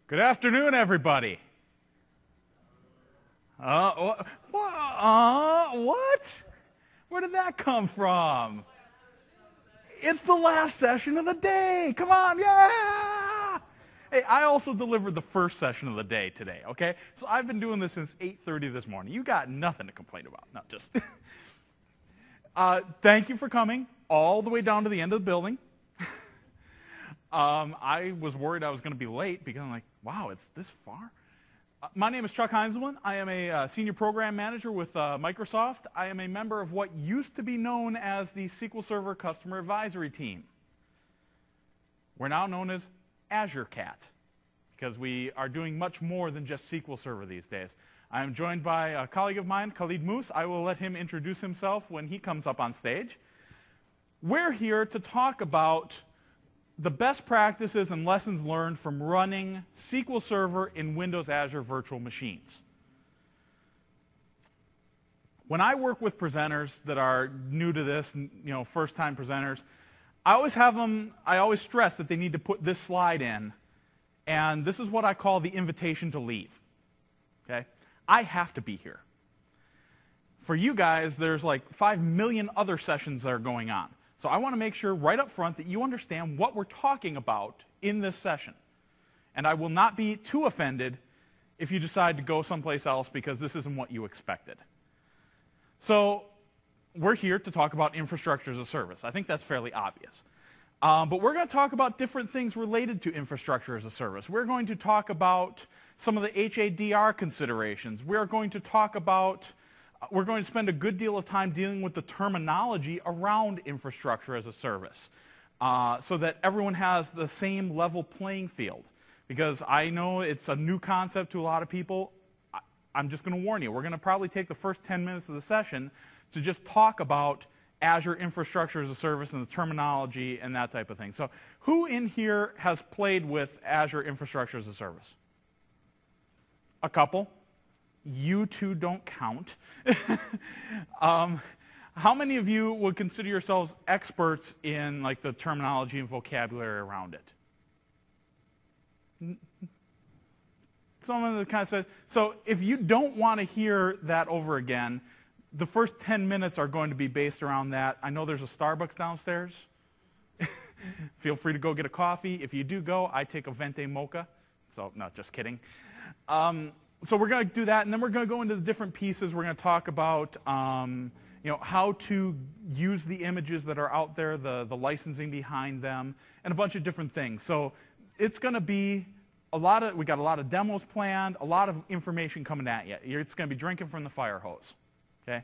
Good afternoon, everybody. What? Where did that come from? It's the last session of the day. Come on, yeah! Hey, I also delivered the first session of the day today, okay? So I've been doing this since 8:30 this morning. You got nothing to complain about. No, just... thank you for coming all the way down to the end of the building. I was worried I was going to be late because I'm like, wow, it's this far? My name is Chuck Heinzelman. I am a senior program manager with Microsoft. I am a member of what used to be known as the SQL Server Customer Advisory Team. We're now known as Azure Cat because we are doing much more than just SQL Server these days. I am joined by a colleague of mine, Khalid Moose. I will let him introduce himself when he comes up on stage. We're here to talk about the best practices and lessons learned from running SQL Server in Windows Azure virtual machines. When I work with presenters that are new to this, first-time presenters, I always stress that they need to put this slide in, and this is what I call the invitation to leave. Okay? I have to be here. For you guys, there's like 5 million other sessions that are going on. So I want to make sure right up front that you understand what we're talking about in this session. And I will not be too offended if you decide to go someplace else because this isn't what you expected. So we're here to talk about infrastructure as a service. I think that's fairly obvious. But we're going to talk about different things related to infrastructure as a service. We're going to talk about some of the HADR considerations. We're going to spend a good deal of time dealing with the terminology around infrastructure as a service so that everyone has the same level playing field. Because I know it's a new concept to a lot of people. I'm just going to warn you. We're going to probably take the first 10 minutes of the session to just talk about Azure infrastructure as a service and the terminology and that type of thing. So who in here has played with Azure infrastructure as a service? A couple. You two don't count. How many of you would consider yourselves experts in like the terminology and vocabulary around it? Someone that kind of said, so if you don't want to hear that over again, the first 10 minutes are going to be based around that. I know there's a Starbucks downstairs. Feel free to go get a coffee. If you do go, I take a Venti mocha. So, no, just kidding. So we're going to do that, and then we're going to go into the different pieces. We're going to talk about how to use the images that are out there, the licensing behind them, and a bunch of different things. So it's going to be we got a lot of demos planned, a lot of information coming at you. It's going to be drinking from the fire hose. Okay?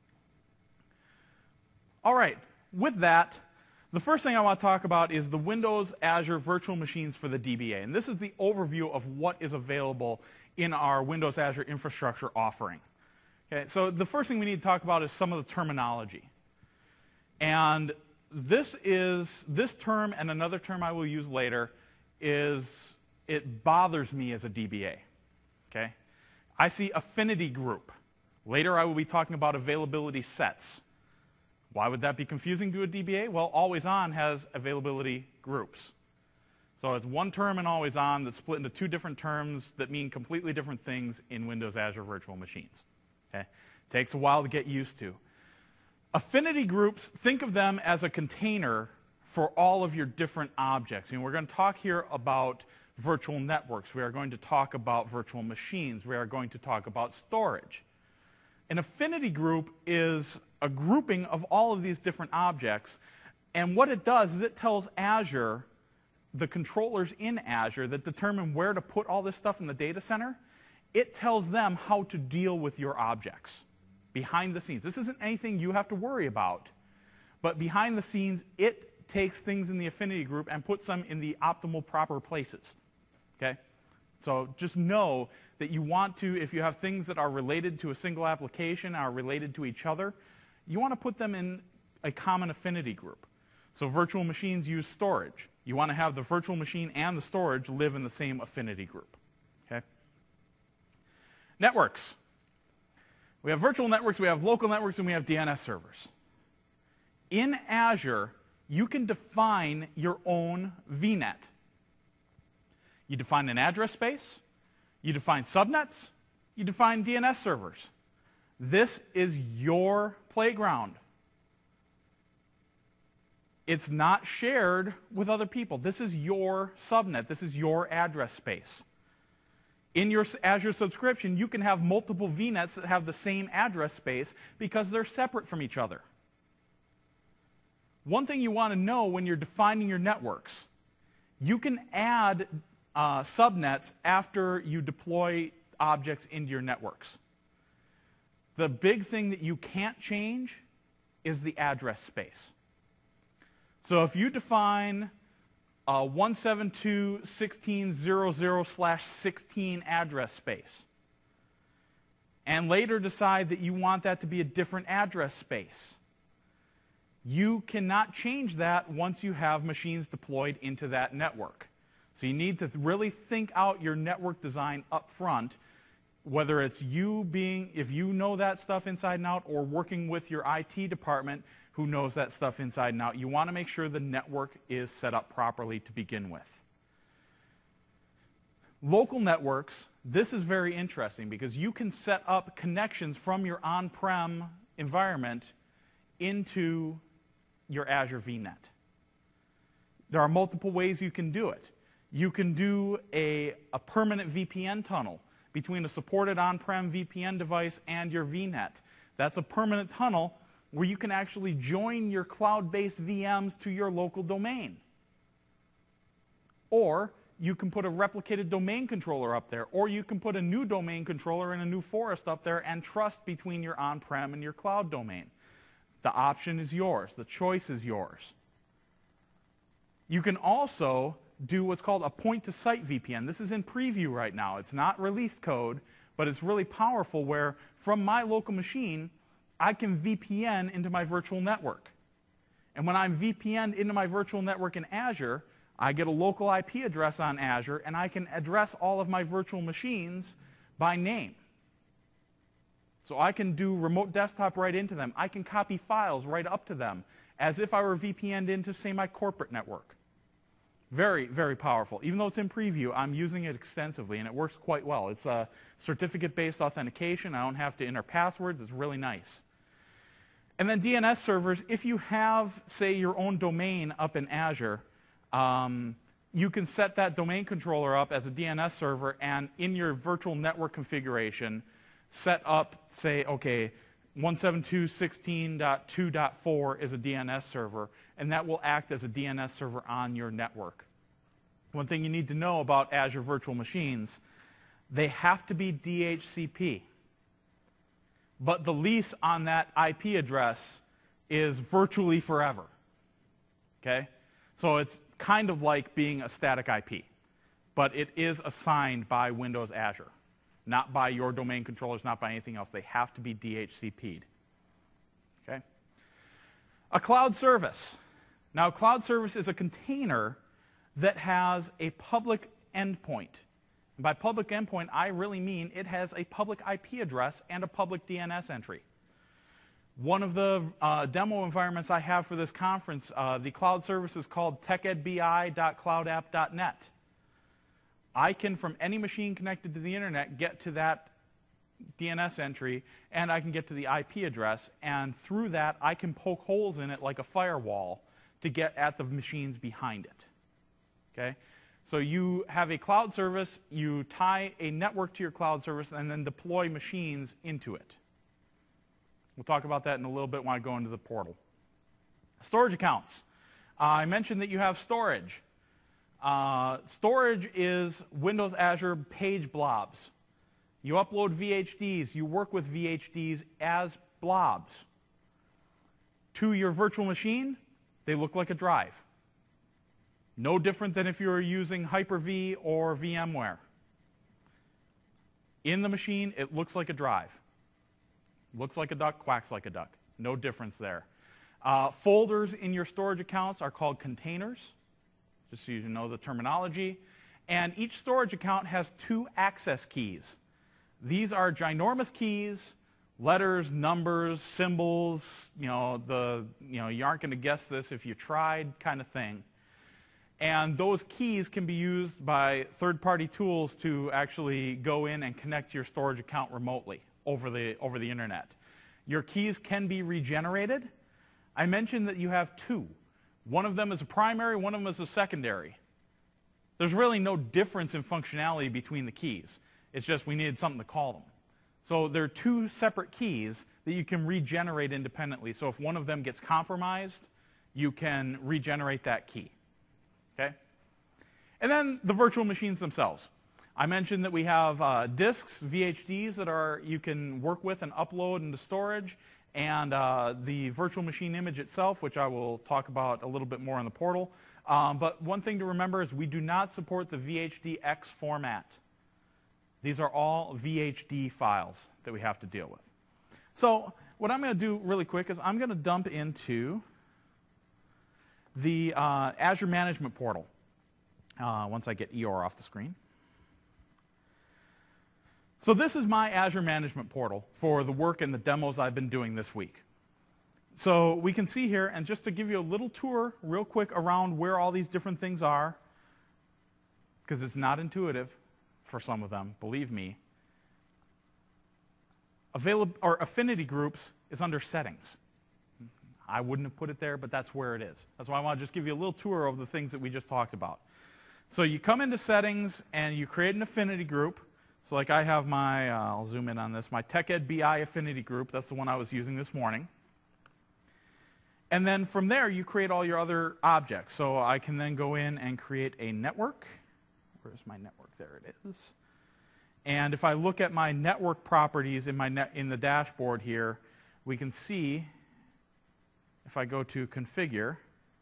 All right. With that, the first thing I want to talk about is the Windows Azure Virtual Machines for the DBA. And this is the overview of what is available in our Windows Azure infrastructure offering. Okay, so the first thing we need to talk about is some of the terminology. And this term and another term I will use later it bothers me as a DBA. Okay? I see affinity group. Later I will be talking about availability sets. Why would that be confusing to a DBA? Well, Always On has availability groups. So it's one term in Always On that's split into two different terms that mean completely different things in Windows Azure Virtual Machines. Okay? Takes a while to get used to. Affinity groups, think of them as a container for all of your different objects. We're going to talk here about virtual networks. We are going to talk about virtual machines. We are going to talk about storage. An affinity group is a grouping of all of these different objects. And what it does is it tells Azure, the controllers in Azure that determine where to put all this stuff in the data center, it tells them how to deal with your objects behind the scenes. This isn't anything you have to worry about, but behind the scenes, it takes things in the affinity group and puts them in the optimal, proper places. Okay? So just know that you want to, if you have things that are related to a single application, are related to each other, you want to put them in a common affinity group. So virtual machines use storage. You want to have the virtual machine and the storage live in the same affinity group. Okay? Networks. We have virtual networks, we have local networks, and we have DNS servers. In Azure, you can define your own VNet. You define an address space, you define subnets, you define DNS servers. This is your playground. It's not shared with other people. This is your subnet. This is your address space. In your Azure subscription, you can have multiple VNets that have the same address space because they're separate from each other. One thing you want to know when you're defining your networks, you can add subnets after you deploy objects into your networks. The big thing that you can't change is the address space. So if you define 172.16.00/16 address space, and later decide that you want that to be a different address space, you cannot change that once you have machines deployed into that network. So you need to really think out your network design up front, whether it's if you know that stuff inside and out, or working with your IT department who knows that stuff inside and out. You want to make sure the network is set up properly to begin with. Local networks, this is very interesting because you can set up connections from your on-prem environment into your Azure VNet. There are multiple ways you can do it. You can do a permanent VPN tunnel between a supported on-prem VPN device and your VNet. That's a permanent tunnel where you can actually join your cloud-based VMs to your local domain. Or you can put a replicated domain controller up there, or you can put a new domain controller and a new forest up there and trust between your on-prem and your cloud domain. The option is yours. The choice is yours. You can also do what's called a point-to-site VPN. This is in preview right now. It's not released code, but it's really powerful where from my local machine, I can VPN into my virtual network. And when I'm VPN'd into my virtual network in Azure, I get a local IP address on Azure, and I can address all of my virtual machines by name. So I can do remote desktop right into them. I can copy files right up to them, as if I were VPN'd into, say, my corporate network. Very, very powerful. Even though it's in preview, I'm using it extensively, and it works quite well. It's a certificate-based authentication. I don't have to enter passwords. It's really nice. And then DNS servers, if you have, say, your own domain up in Azure, you can set that domain controller up as a DNS server, and in your virtual network configuration, set up, say, okay, 172.16.2.4 is a DNS server, and that will act as a DNS server on your network. One thing you need to know about Azure virtual machines, they have to be DHCP. But the lease on that IP address is virtually forever. Okay? So it's kind of like being a static IP. But it is assigned by Windows Azure, not by your domain controllers, not by anything else. They have to be DHCP'd. Okay? A cloud service. Now, a cloud service is a container that has a public endpoint. And by public endpoint, I really mean it has a public IP address and a public DNS entry. One of the demo environments I have for this conference, the cloud service is called techedbi.cloudapp.net. I can, from any machine connected to the internet, get to that DNS entry, and I can get to the IP address, and through that, I can poke holes in it like a firewall to get at the machines behind it. Okay? So you have a cloud service, you tie a network to your cloud service, and then deploy machines into it. We'll talk about that in a little bit when I go into the portal. Storage accounts. I mentioned that you have storage. Storage is Windows Azure page blobs. You upload VHDs, you work with VHDs as blobs. To your virtual machine, they look like a drive. No different than if you were using Hyper-V or VMware. In the machine, it looks like a drive. Looks like a duck, quacks like a duck. No difference there. Folders in your storage accounts are called containers, just so you know the terminology. And each storage account has 2 access keys. These are ginormous keys, letters, numbers, symbols, you aren't going to guess this if you tried kind of thing. And those keys can be used by third-party tools to actually go in and connect your storage account remotely over the internet. Your keys can be regenerated. I mentioned that you have two. One of them is a primary, one of them is a secondary. There's really no difference in functionality between the keys. It's just we needed something to call them. So there are two separate keys that you can regenerate independently. So if one of them gets compromised, you can regenerate that key. Okay? And then the virtual machines themselves. I mentioned that we have disks, VHDs, that you can work with and upload into storage, and the virtual machine image itself, which I will talk about a little bit more in the portal. But one thing to remember is we do not support the VHDX format. These are all VHD files that we have to deal with. So what I'm going to do really quick is I'm going to dump into the Azure Management Portal once I get Eeyore off the screen. So this is my Azure Management Portal for the work and the demos I've been doing this week. So we can see here, and just to give you a little tour real quick around where all these different things are, because it's not intuitive for some of them, believe me. Affinity groups is under settings. I wouldn't have put it there, but that's where it is. That's why I want to just give you a little tour of the things that we just talked about. So you come into settings and you create an affinity group. So like I have my, I'll zoom in on this, my TechEd BI affinity group. That's the one I was using this morning. And then from there, you create all your other objects. So I can then go in and create a network. Where's my network? There it is. And if I look at my network properties in the dashboard here, we can see, if I go to configure,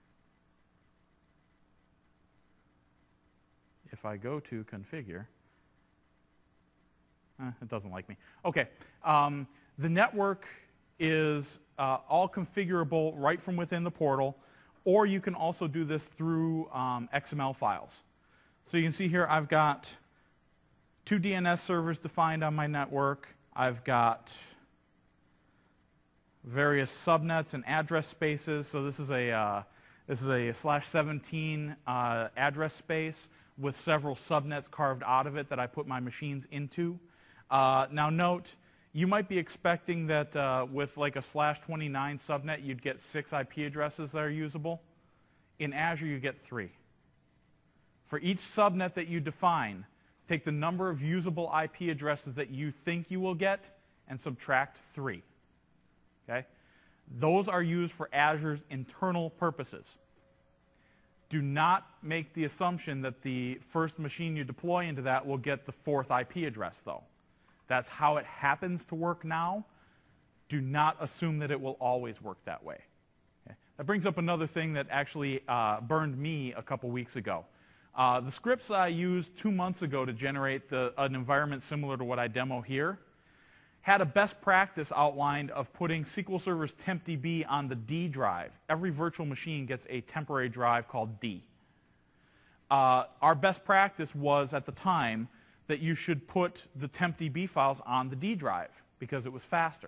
it doesn't like me. Okay, the network is all configurable right from within the portal, or you can also do this through XML files. So you can see here I've got 2 DNS servers defined on my network. I've got various subnets and address spaces. So this is a /17 address space with several subnets carved out of it that I put my machines into. Now note, you might be expecting that with like a /29 subnet, you'd get 6 IP addresses that are usable. In Azure, you get 3. For each subnet that you define, take the number of usable IP addresses that you think you will get and subtract 3. Okay? Those are used for Azure's internal purposes. Do not make the assumption that the first machine you deploy into that will get the 4th IP address, though. That's how it happens to work now. Do not assume that it will always work that way. Okay? That brings up another thing that actually burned me a couple weeks ago. The scripts I used 2 months ago to generate an environment similar to what I demo here had a best practice outlined of putting SQL Server's tempdb on the D drive. Every virtual machine gets a temporary drive called D. Our best practice was, at the time, that you should put the tempdb files on the D drive because it was faster.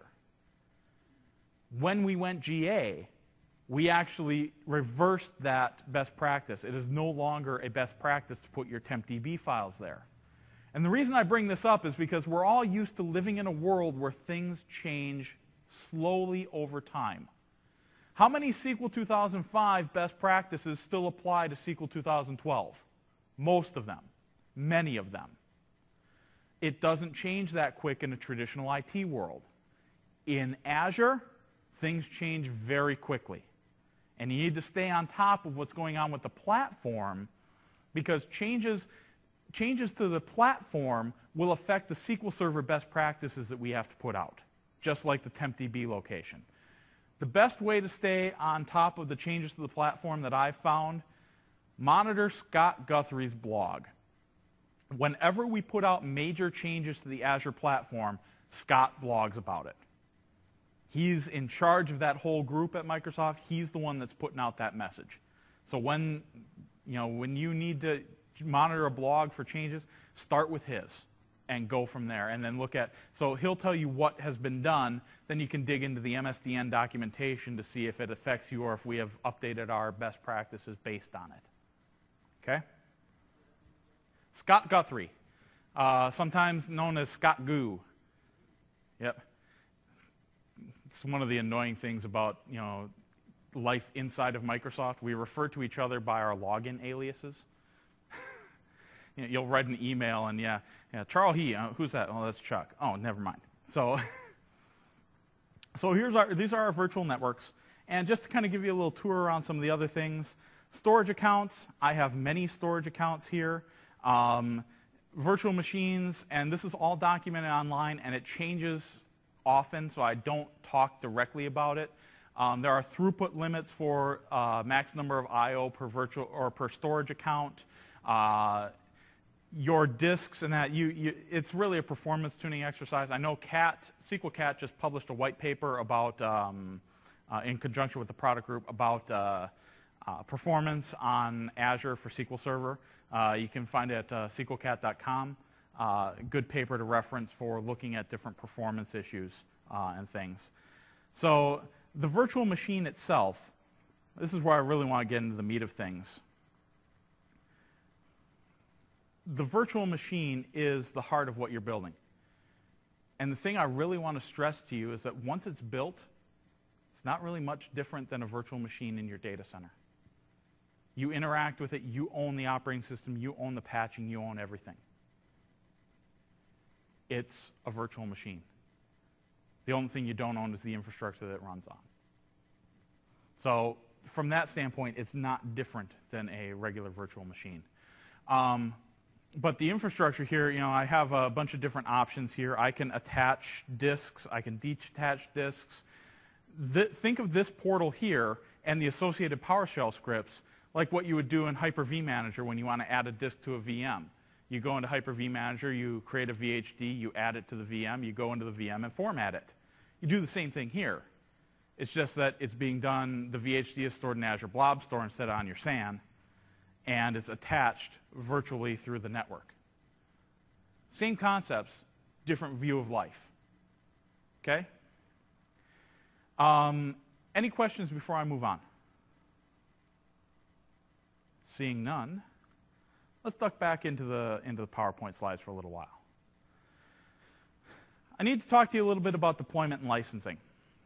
When we went GA, we actually reversed that best practice. It is no longer a best practice to put your tempdb files there. And the reason I bring this up is because we're all used to living in a world where things change slowly over time. How many SQL 2005 best practices still apply to SQL 2012? Most of them. Many of them. It doesn't change that quick in a traditional IT world. In Azure, things change very quickly. And you need to stay on top of what's going on with the platform, because changes to the platform will affect the SQL Server best practices that we have to put out, just like the tempdb location. The best way to stay on top of the changes to the platform that I've found, monitor Scott Guthrie's blog. Whenever we put out major changes to the Azure platform, Scott blogs about it. He's in charge of that whole group at Microsoft. He's the one that's putting out that message. So when you need to monitor a blog for changes, start with his and go from there, and then look at, so he'll tell you what has been done, then you can dig into the MSDN documentation to see if it affects you or if we have updated our best practices based on it. Okay? Scott Guthrie, sometimes known as Scott Goo. Yep. It's one of the annoying things about, life inside of Microsoft. We refer to each other by our login aliases. You'll write an email and Charles He, who's that? Oh, that's Chuck. Oh, never mind. So, these are our virtual networks. And just to kind of give you a little tour around some of the other things, storage accounts. I have many storage accounts here. Virtual machines, and this is all documented online, and it changes often, so I don't talk directly about it. There are throughput limits for max number of I/O per virtual or per storage account. Your disks and that, it's really a performance tuning exercise. I know SQLcat just published a white paper about, in conjunction with the product group, about performance on Azure for SQL Server. You can find it at SQLcat.com. Good paper to reference for looking at different performance issues and things. So the virtual machine itself, this is where I really want to get into the meat of things. The virtual machine is the heart of what you're building. And the thing I really want to stress to you is that once it's built, it's not really much different than a virtual machine in your data center. You interact with it, you own the operating system, you own the patching, you own everything. It's a virtual machine. The only thing you don't own is the infrastructure that it runs on. So from that standpoint, it's not different than a regular virtual machine. But the infrastructure here, I have a bunch of different options here. I can attach disks, I can detach disks. Think of this portal here and the associated PowerShell scripts like what you would do in Hyper-V Manager when you want to add a disk to a VM. You go into Hyper-V Manager, you create a VHD, you add it to the VM, you go into the VM and format it. You do the same thing here. It's just that it's being done, the VHD is stored in Azure Blob Store instead of on your SAN, and it's attached virtually through the network. Same concepts, different view of life. Okay? Any questions before I move on? Seeing none, let's duck back into the PowerPoint slides for a little while. I need to talk to you a little bit about deployment and licensing.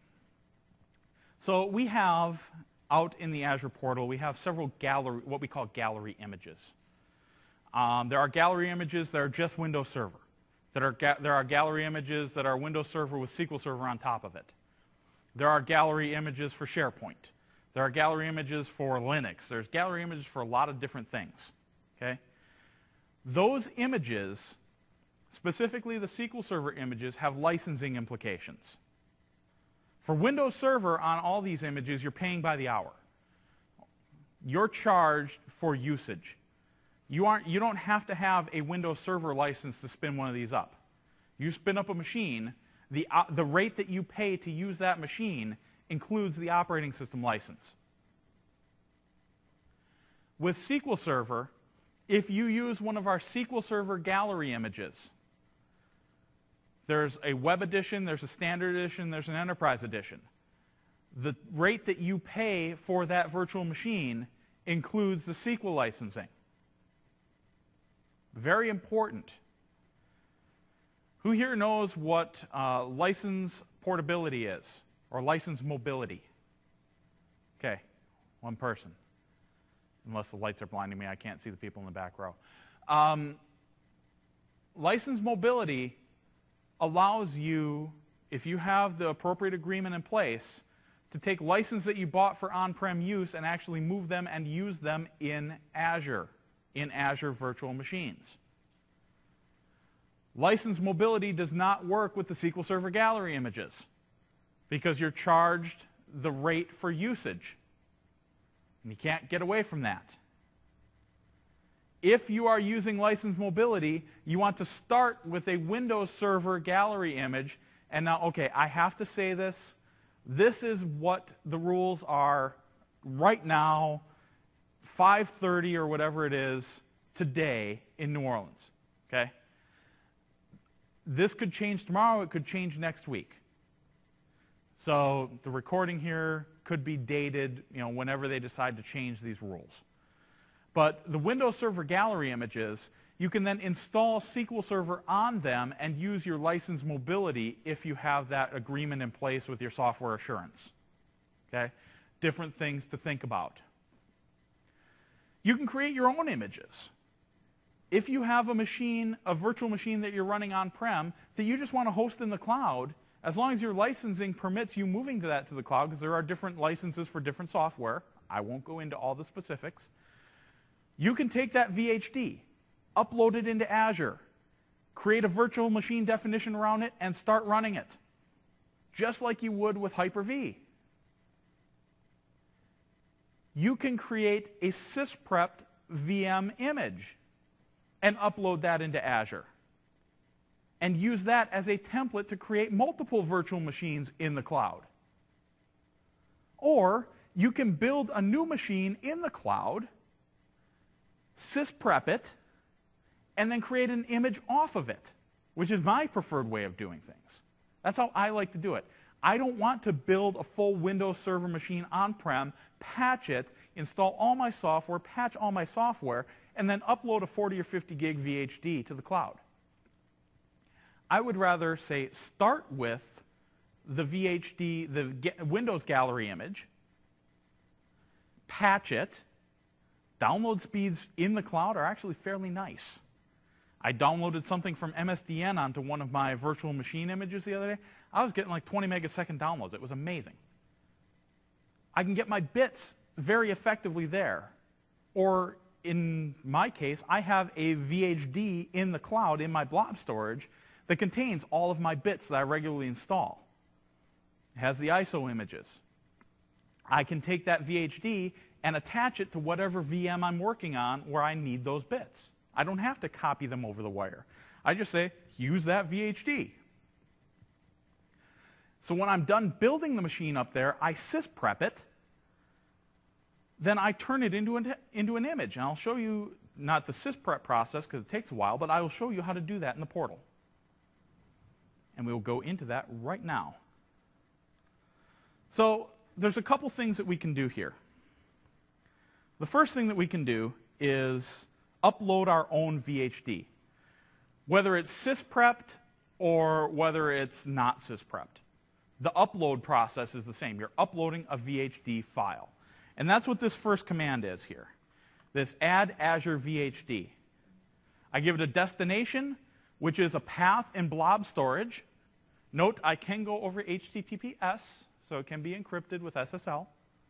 So we have, out in the Azure portal, we have several gallery, what we call gallery images. There are gallery images that are just Windows Server. There are gallery images that are Windows Server with SQL Server on top of it. There are gallery images for SharePoint. There are gallery images for Linux. There's gallery images for a lot of different things. Okay? Those images, specifically the SQL Server images, have licensing implications. For Windows Server, on all these images, you're paying by the hour. You're charged for usage. You don't have to have a Windows Server license to spin one of these up. You spin up a machine, the rate that you pay to use that machine includes the operating system license. With SQL Server, if you use one of our SQL Server gallery images, there's a web edition, there's a standard edition, there's an enterprise edition. The rate that you pay for that virtual machine includes the SQL licensing. Very important. Who here knows what license portability is, or license mobility? Okay, one person. Unless the lights are blinding me, I can't see the people in the back row. License mobility allows you, if you have the appropriate agreement in place, to take license that you bought for on-prem use and actually move them and use them in Azure virtual machines. License mobility does not work with the SQL Server gallery images because you're charged the rate for usage. And you can't get away from that. If you are using license mobility, you want to start with a Windows Server gallery image. And now, okay, I have to say this. This is what the rules are right now, 5:30 or whatever it is, today in New Orleans. Okay? This could change tomorrow. It could change next week. So the recording here could be dated, whenever they decide to change these rules. But the Windows Server Gallery images, you can then install SQL Server on them and use your license mobility if you have that agreement in place with your software assurance. Okay? Different things to think about. You can create your own images. If you have a machine, a virtual machine that you're running on-prem that you just want to host in the cloud, as long as your licensing permits you moving to the cloud, because there are different licenses for different software, I won't go into all the specifics, you can take that VHD, upload it into Azure, create a virtual machine definition around it, and start running it, just like you would with Hyper-V. You can create a sysprepped VM image and upload that into Azure, and use that as a template to create multiple virtual machines in the cloud. Or you can build a new machine in the cloud, sysprep it, and then create an image off of it, which is my preferred way of doing things. That's how I like to do it. I don't want to build a full Windows Server machine on-prem, patch it, install all my software, patch all my software, and then upload a 40 or 50 gig VHD to the cloud. I would rather say start with the VHD, the Windows Gallery image, patch it. Download speeds in the cloud are actually fairly nice. I downloaded something from MSDN onto one of my virtual machine images the other day. I was getting like 20 megasecond downloads. It was amazing. I can get my bits very effectively there. Or in my case, I have a VHD in the cloud in my blob storage that contains all of my bits that I regularly install. It has the ISO images. I can take that VHD and attach it to whatever VM I'm working on where I need those bits. I don't have to copy them over the wire. I just say, use that VHD. So when I'm done building the machine up there, I sysprep it. Then I turn it into an image. And I'll show you, not the sysprep process because it takes a while, but I will show you how to do that in the portal. And we will go into that right now. So there's a couple things that we can do here. The first thing that we can do is upload our own VHD, whether it's sysprepped or whether it's not sysprepped. The upload process is the same. You're uploading a VHD file. And that's what this first command is here, this add Azure VHD. I give it a destination, which is a path in blob storage. Note, I can go over HTTPS, so it can be encrypted with SSL.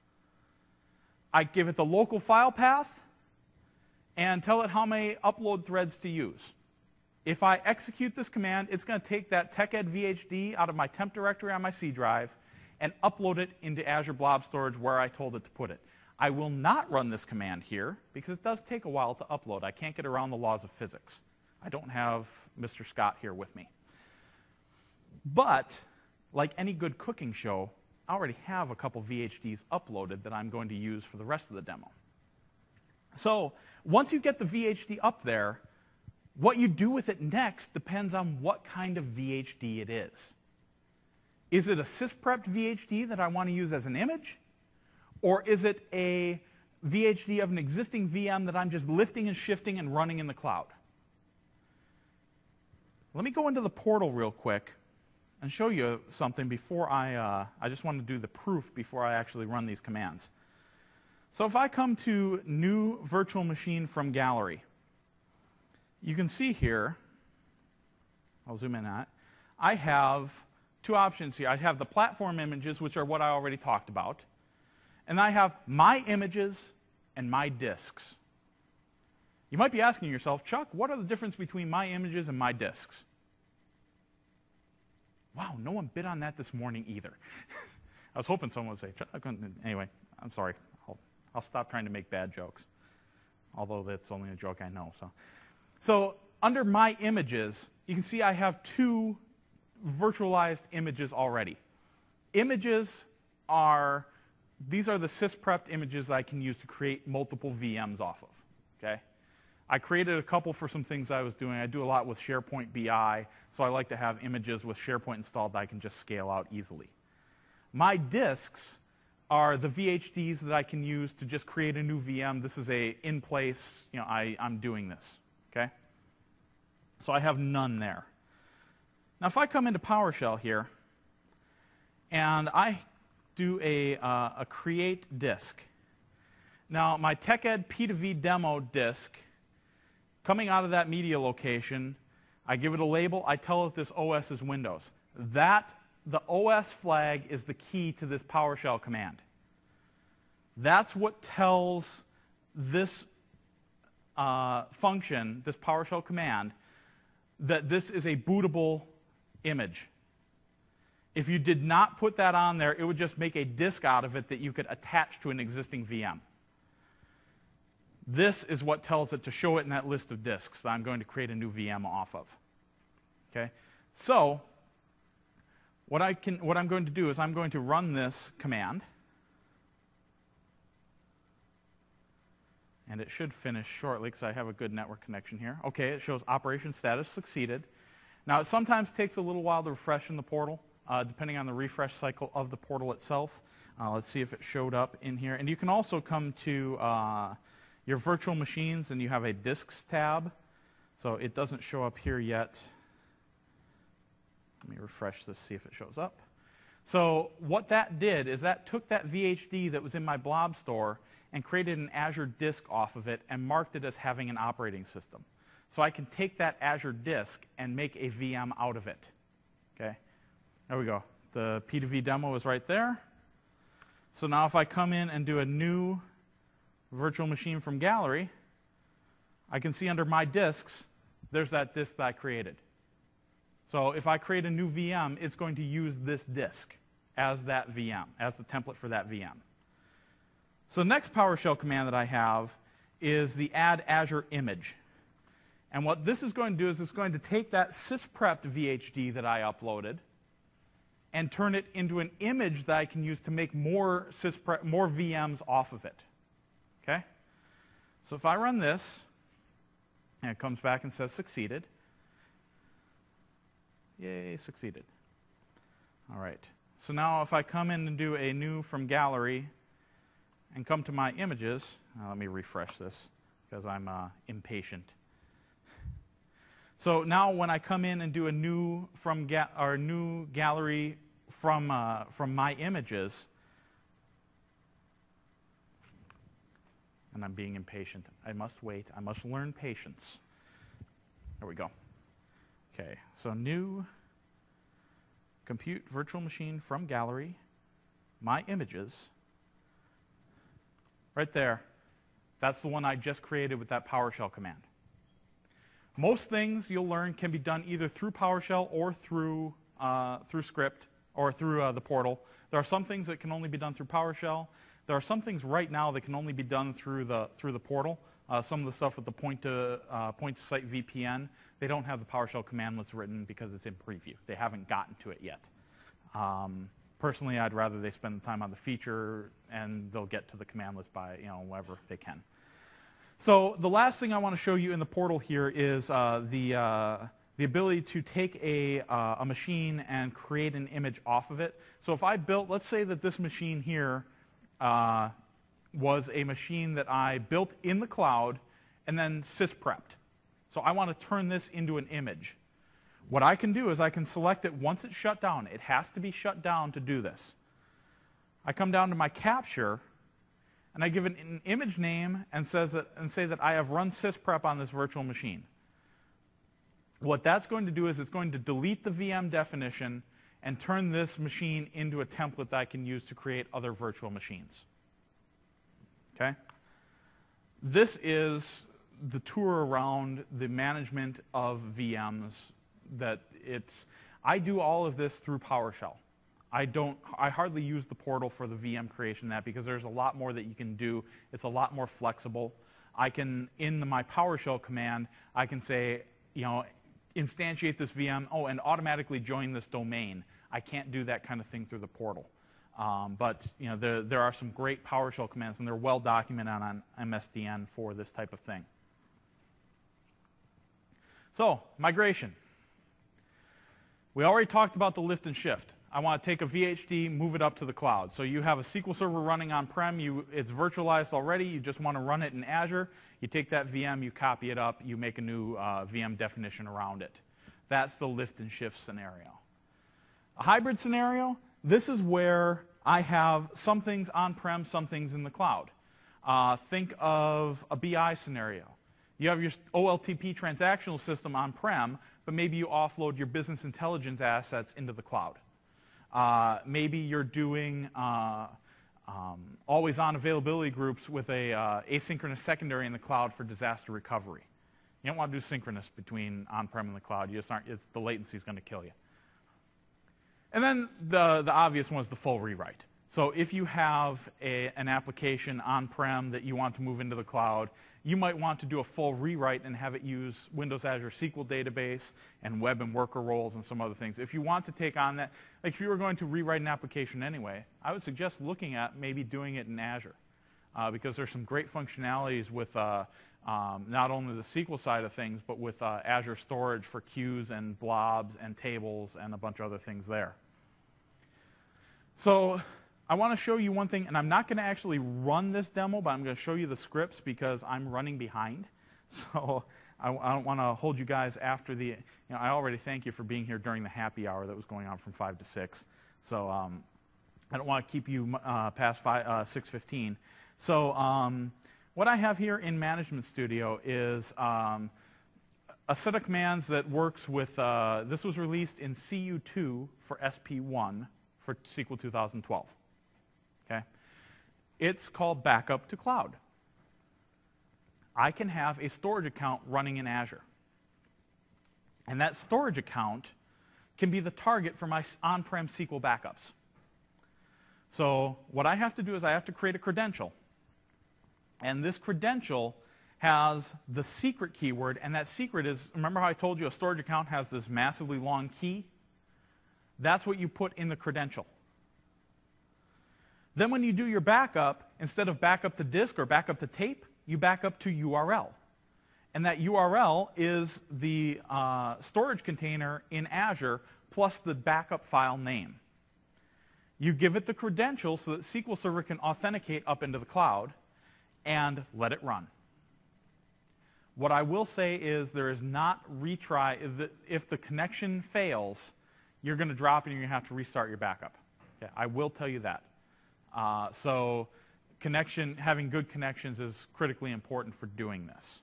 I give it the local file path and tell it how many upload threads to use. If I execute this command, it's going to take that TechEd VHD out of my temp directory on my C drive and upload it into Azure Blob Storage where I told it to put it. I will not run this command here because it does take a while to upload. I can't get around the laws of physics. I don't have Mr. Scott here with me. But, like any good cooking show, I already have a couple VHDs uploaded that I'm going to use for the rest of the demo. So, once you get the VHD up there, what you do with it next depends on what kind of VHD it is. Is it a sysprepped VHD that I want to use as an image? Or is it a VHD of an existing VM that I'm just lifting and shifting and running in the cloud? Let me go into the portal real quick and show you something before I just want to do the proof before I actually run these commands. So if I come to new virtual machine from Gallery, you can see here, I'll zoom in on it, I have two options here. I have the platform images, which are what I already talked about, and I have my images and my disks. You might be asking yourself, Chuck, what are the difference between my images and my disks? Wow, no one bid on that this morning either. I was hoping someone would say, Chuck, anyway, I'm sorry. I'll stop trying to make bad jokes, although that's only a joke I know. So under my images, you can see I have two virtualized images already. Images are, these are the sysprepped images I can use to create multiple VMs off of, okay? I created a couple for some things I was doing. I do a lot with SharePoint BI, so I like to have images with SharePoint installed that I can just scale out easily. My disks are the VHDs that I can use to just create a new VM. This is a in place, I'm doing this, okay? So I have none there. Now if I come into PowerShell here, and I do a create disk. Now my TechEd P2V demo disk, coming out of that media location, I give it a label, I tell it this OS is Windows. The OS flag is the key to this PowerShell command. That's what tells this function, this PowerShell command, that this is a bootable image. If you did not put that on there, it would just make a disk out of it that you could attach to an existing VM. This is what tells it to show it in that list of disks that I'm going to create a new VM off of. Okay? So what I'm going to do is I'm going to run this command. And it should finish shortly because I have a good network connection here. Okay, it shows operation status succeeded. Now, it sometimes takes a little while to refresh in the portal, depending on the refresh cycle of the portal itself. Let's see if it showed up in here. And you can also come to your virtual machines, and you have a disks tab. So it doesn't show up here yet. Let me refresh this, see if it shows up. So what that did is that took that VHD that was in my blob store and created an Azure disk off of it and marked it as having an operating system. So I can take that Azure disk and make a VM out of it. Okay, there we go. The P2V demo is right there. So now if I come in and do a new virtual machine from Gallery, I can see under my disks, there's that disk that I created. So if I create a new VM, it's going to use this disk as that VM, as the template for that VM. So the next PowerShell command that I have is the add Azure image. And what this is going to do is it's going to take that sysprepped VHD that I uploaded and turn it into an image that I can use to make more VMs off of it. Okay? So if I run this, and it comes back and says succeeded. Yay, succeeded. All right. So now if I come in and do a new from gallery and come to my images, let me refresh this because I'm impatient. So now when I come in and do a new from new gallery from my images, and I'm being impatient. I must wait. I must learn patience. There we go. Okay, so new compute virtual machine from gallery, my images. Right there. That's the one I just created with that PowerShell command. Most things you'll learn can be done either through PowerShell or through script or through the portal. There are some things that can only be done through PowerShell. There are some things right now that can only be done through the portal. Some of the stuff with the point-to-site VPN, they don't have the PowerShell commandlets written because it's in preview. They haven't gotten to it yet. Personally, I'd rather they spend the time on the feature, and they'll get to the commandlets by whenever they can. So the last thing I want to show you in the portal here is the ability to take a machine and create an image off of it. So if I built, let's say that this machine here was a machine that I built in the cloud and then sysprepped. So I want to turn this into an image. What I can do is I can select it once it's shut down. It has to be shut down to do this. I come down to my capture, and I give it an image name and say that I have run sysprep on this virtual machine. What that's going to do is it's going to delete the VM definition and turn this machine into a template that I can use to create other virtual machines. Okay? This is the tour around the management of VMs. I do all of this through PowerShell. I hardly use the portal for the VM creation because there's a lot more that you can do. It's a lot more flexible. In my PowerShell command, I can say, instantiate this VM, and automatically join this domain. I can't do that kind of thing through the portal. But there are some great PowerShell commands, and they're well documented on MSDN for this type of thing. So, migration. We already talked about the lift and shift. I want to take a VHD, move it up to the cloud. So you have a SQL Server running on-prem. It's virtualized already. You just want to run it in Azure. You take that VM, you copy it up, you make a new VM definition around it. That's the lift and shift scenario. A hybrid scenario, this is where I have some things on-prem, some things in the cloud. Think of a BI scenario. You have your OLTP transactional system on-prem, but maybe you offload your business intelligence assets into the cloud. Maybe you're doing always-on availability groups with a asynchronous secondary in the cloud for disaster recovery. You don't want to do synchronous between on-prem and the cloud. You just aren't, the latency is going to kill you. And then the obvious one is the full rewrite. So if you have an application on-prem that you want to move into the cloud, you might want to do a full rewrite and have it use Windows Azure SQL database and web and worker roles and some other things. If you want to take on that, like if you were going to rewrite an application anyway, I would suggest looking at maybe doing it in Azure because there's some great functionalities with not only the SQL side of things, but with Azure storage for queues and blobs and tables and a bunch of other things there. So I want to show you one thing, and I'm not going to actually run this demo, but I'm going to show you the scripts because I'm running behind. So I don't want to hold you guys after the, I already thank you for being here during the happy hour that was going on from 5 to 6. So I don't want to keep you past 6:15. So what I have here in Management Studio is a set of commands that works with, this was released in CU2 for SP1 for SQL 2012. Okay? It's called Backup to Cloud. I can have a storage account running in Azure. And that storage account can be the target for my on-prem SQL backups. So what I have to do is I have to create a credential. And this credential has the secret keyword, and that secret is, remember how I told you a storage account has this massively long key? That's what you put in the credential. Then when you do your backup, instead of backup to disk or backup to tape, you back up to URL. And that URL is the storage container in Azure plus the backup file name. You give it the credential so that SQL Server can authenticate up into the cloud and let it run. What I will say is there is not retry. If the connection fails, you're going to drop it and you're going to have to restart your backup. Okay, I will tell you that. So having good connections is critically important for doing this.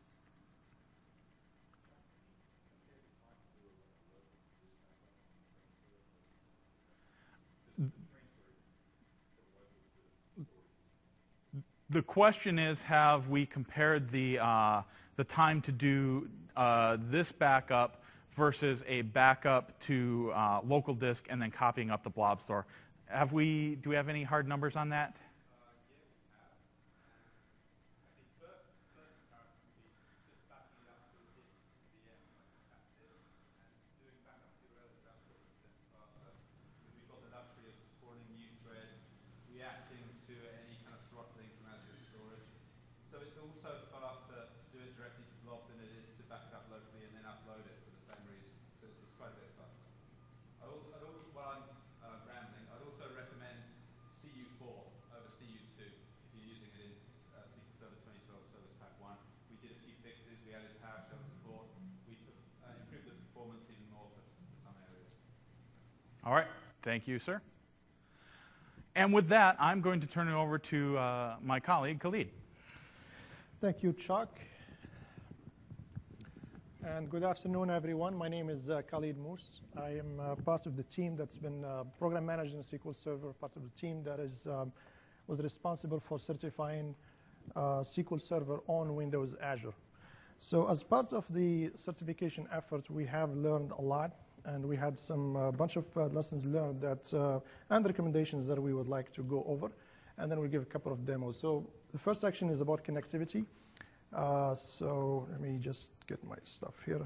The question is, have we compared the time to do this backup versus a backup to local disk and then copying up the blob store? Do we have any hard numbers on that? All right. Thank you, sir. And with that, I'm going to turn it over to my colleague, Khalid. Thank you, Chuck. And good afternoon, everyone. My name is Khalid Mous. I am part of the team that's been program managed in SQL Server, part of the team that was responsible for certifying SQL Server on Windows Azure. So as part of the certification effort, we have learned a lot. And we had some bunch of lessons learned and recommendations that we would like to go over. And then we'll give a couple of demos. So the first section is about connectivity. So let me just get my stuff here.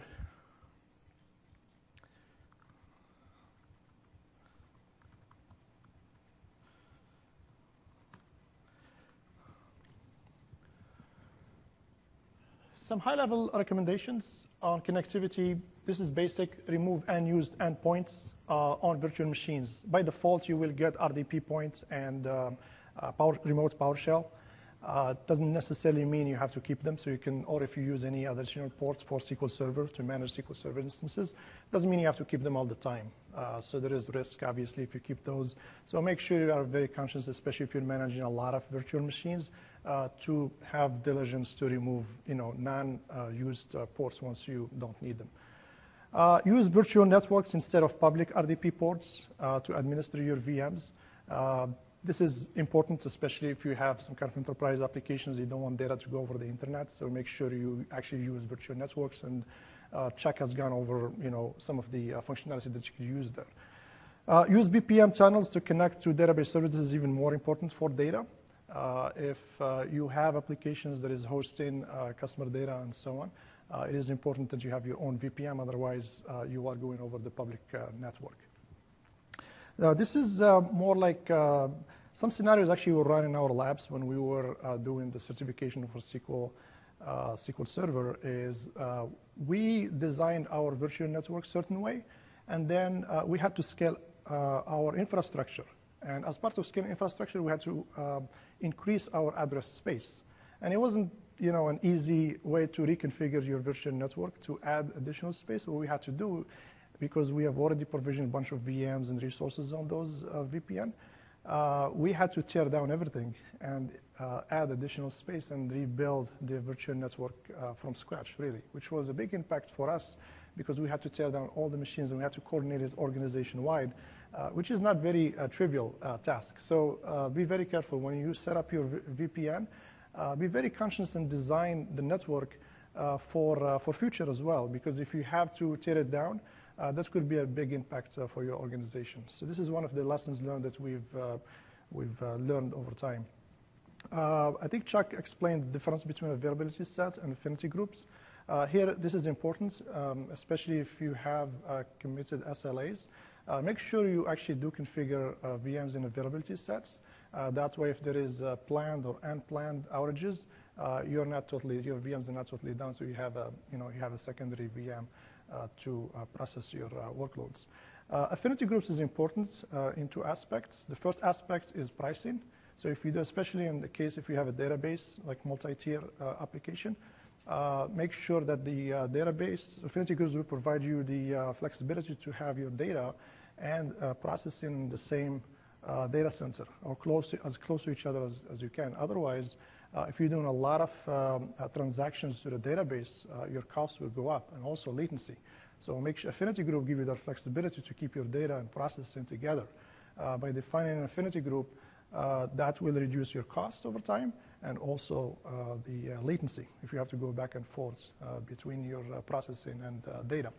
Some high-level recommendations on connectivity. This is basic. Remove unused endpoints on virtual machines. By default, you will get RDP points and remote PowerShell. It doesn't necessarily mean you have to keep them, so you can, or if you use any additional ports for SQL Server to manage SQL Server instances, doesn't mean you have to keep them all the time. So there is risk, obviously, if you keep those. So make sure you are very conscious, especially if you're managing a lot of virtual machines, to have diligence to remove, non-used ports once you don't need them. Use virtual networks instead of public RDP ports to administer your VMs. This is important, especially if you have some kind of enterprise applications. You don't want data to go over the internet, so make sure you actually use virtual networks. And Chuck has gone over, some of the functionality that you could use there. Use VPN channels to connect to database services is even more important for data. If you have applications that is hosting customer data and so on, it is important that you have your own VPN. Otherwise, you are going over the public network. This is more like some scenarios actually were run in our labs when we were doing the certification for SQL Server. Is we designed our virtual network certain way, and then we had to scale our infrastructure. And as part of scaling infrastructure, we had to increase our address space. And it wasn't an easy way to reconfigure your virtual network to add additional space. What we had to do, because we have already provisioned a bunch of VMs and resources on those VPN, we had to tear down everything and add additional space and rebuild the virtual network from scratch, really, which was a big impact for us because we had to tear down all the machines and we had to coordinate it organization-wide, which is not very trivial task. So be very careful when you set up your VPN. Be very conscious and design the network for future as well, because if you have to tear it down, that could be a big impact for your organization. So this is one of the lessons learned that we've learned over time. I think Chuck explained the difference between availability set and affinity groups. Here, this is important, especially if you have committed SLAs. Make sure you actually do configure VMs in availability sets. That way, if there is planned or unplanned outages, your VMs are not totally down, so you have a secondary VM to process your workloads. Affinity groups is important in two aspects. The first aspect is pricing. So if you do, especially in the case if you have a database like multi-tier application, make sure that the database affinity groups will provide you the flexibility to have your data and process in the same data center or as close to each other as you can. Otherwise, if you're doing a lot of transactions to the database, your costs will go up, and also latency. So make sure affinity group give you that flexibility to keep your data and processing together. By defining an affinity group, that will reduce your cost over time, and also the latency if you have to go back and forth between your processing and data.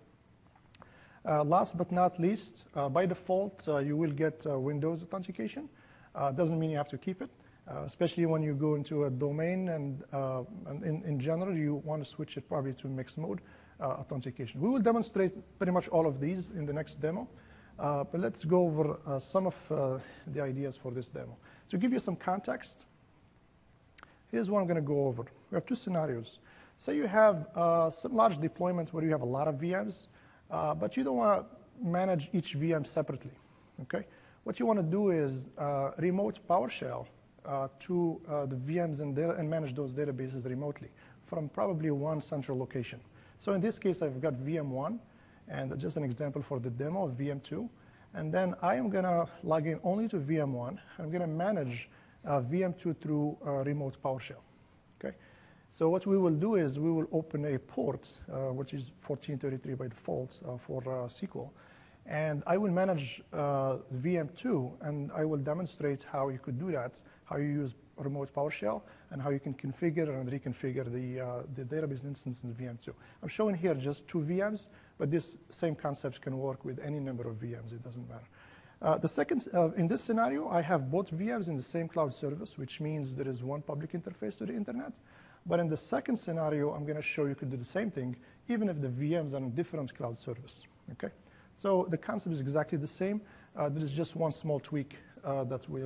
Last but not least, by default, you will get Windows authentication. Doesn't mean you have to keep it. Especially when you go into a domain and in general, you want to switch it probably to mixed mode authentication. We will demonstrate pretty much all of these in the next demo, but let's go over some of the ideas for this demo. To give you some context, here's what I'm going to go over. We have two scenarios. Say you have some large deployments where you have a lot of VMs, but you don't want to manage each VM separately, okay? What you want to do is remote PowerShell to the VMs and manage those databases remotely from probably one central location. So in this case, I've got VM1, and just an example for the demo of VM2. And then I am going to log in only to VM1. I'm going to manage VM2 through remote PowerShell. Okay? So what we will do is we will open a port, which is 1433 by default for SQL. And I will manage VM2, and I will demonstrate how you could do that, how you use remote PowerShell, and how you can configure and reconfigure the database instance in VM2. I'm showing here just 2 VMs, but these same concepts can work with any number of VMs. It doesn't matter. The second, in this scenario, I have both VMs in the same cloud service, which means there is one public interface to the internet. But in the second scenario, I'm going to show you could do the same thing, even if the VMs are on a different cloud service. Okay? So the concept is exactly the same. There is just one small tweak that we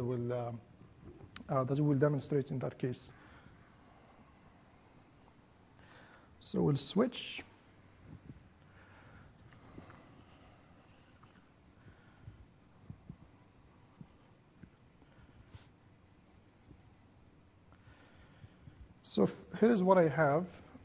will demonstrate in that case. So we'll switch. So here is what I have.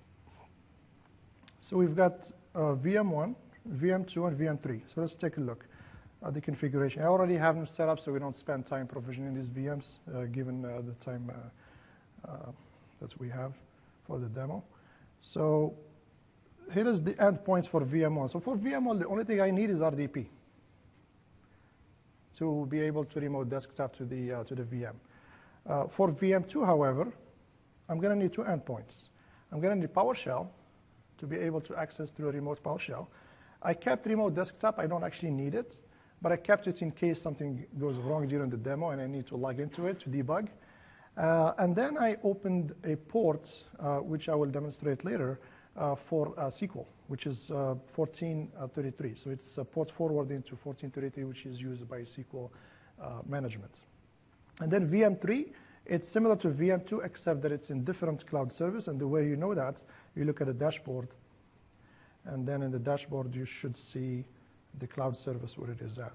So we've got VM1, VM2, and VM3. So let's take a look at the configuration. I already have them set up so we don't spend time provisioning these VMs, given the time that we have for the demo. So here is the endpoints for VM1. So for VM1, the only thing I need is RDP to be able to remote desktop to the VM. For VM2, however, I'm going to need two endpoints. I'm going to need PowerShell to be able to access through a remote PowerShell. I kept remote desktop. I don't actually need it, but I kept it in case something goes wrong during the demo and I need to log into it to debug. And then I opened a port, which I will demonstrate later, for SQL, which is 1433. So it's a port forwarding to 1433, which is used by SQL management. And then VM3, it's similar to VM2, except that it's in different cloud service. And the way you know that, you look at a dashboard. And then in the dashboard, you should see the cloud service where it is at.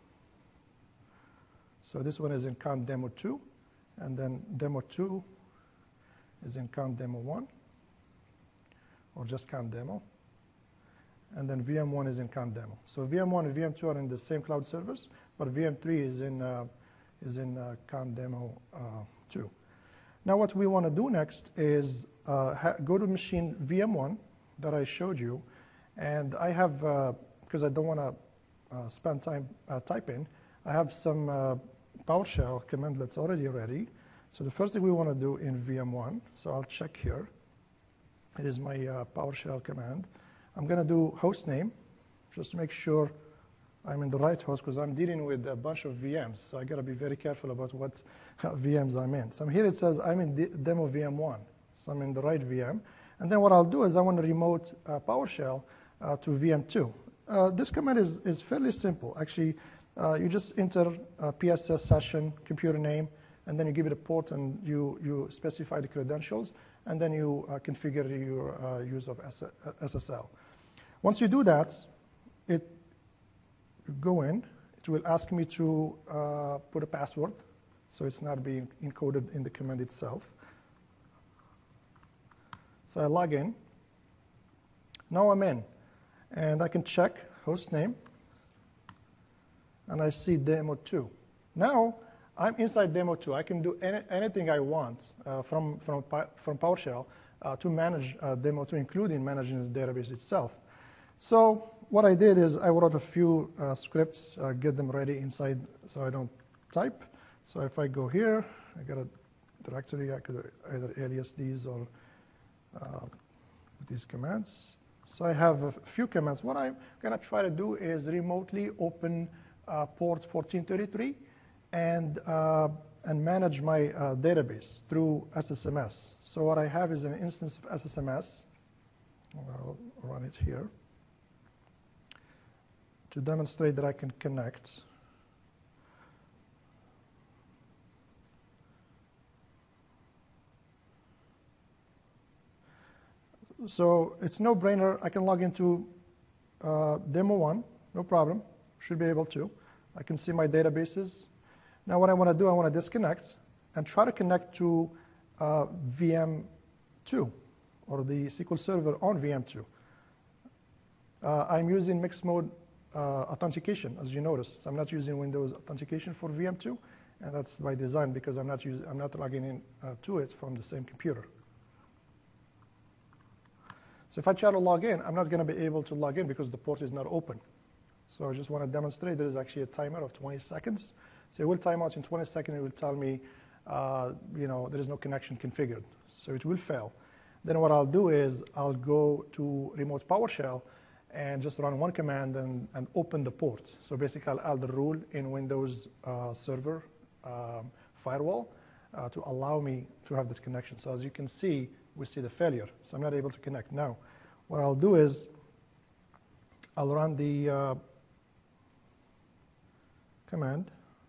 So this one is in Count Demo 2. And then Demo 2 is in Count Demo 1, or just Count Demo. And then VM1 is in Count Demo. So VM1 and VM2 are in the same cloud service, but VM3 is in Count Demo 2. Now what we want to do next is go to machine VM1 that I showed you, and I have, because I don't want to spend time typing, I have some PowerShell command that's already ready. So the first thing we want to do in VM1, so I'll check here. It is my PowerShell command. I'm going to do host name, just to make sure I'm in the right host, because I'm dealing with a bunch of VMs. So I got to be very careful about what VMs I'm in. So here it says I'm in demo VM1. So I'm in the right VM. And then what I'll do is I want to remote PowerShell to VM2. This command is fairly simple. Actually, you just enter a PSS session, computer name, and then you give it a port, and you specify the credentials, and then you configure your use of SSL. Once you do that, you go in. It will ask me to put a password, so it's not being encoded in the command itself. So I log in. Now I'm in, and I can check host name, and I see demo 2. Now I'm inside demo 2. I can do anything I want from PowerShell to manage demo 2, including managing the database itself. So what I did is I wrote a few scripts, get them ready inside so I don't type. So if I go here, I got a directory. I could either alias these or these commands. So I have a few commands. What I'm going to try to do is remotely open port 1433 and manage my database through SSMS. So what I have is an instance of SSMS. I'll run it here to demonstrate that I can connect. So it's no brainer. I can log into demo 1, no problem. Should be able to. I can see my databases. Now what I want to do, I want to disconnect and try to connect to VM2 or the SQL Server on VM2. I'm using mixed mode authentication, as you noticed. I'm not using Windows authentication for VM2, and that's by design because I'm not logging in to it from the same computer. So if I try to log in, I'm not going to be able to log in because the port is not open. So I just want to demonstrate there is actually a timer of 20 seconds. So it will time out in 20 seconds. It will tell me, there is no connection configured. So it will fail. Then what I'll do is I'll go to remote PowerShell and just run one command and open the port. So basically, I'll add the rule in Windows Server firewall to allow me to have this connection. So as you can see, we see the failure. So I'm not able to connect. Now, what I'll do is I'll run the command.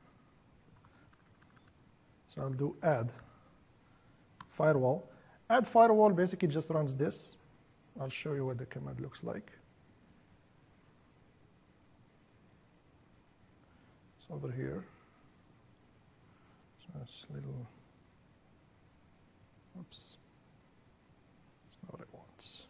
So I'll do add firewall. Add firewall basically just runs this. I'll show you what the command looks like. It's over here. So it's a little, oops, that's not what I want.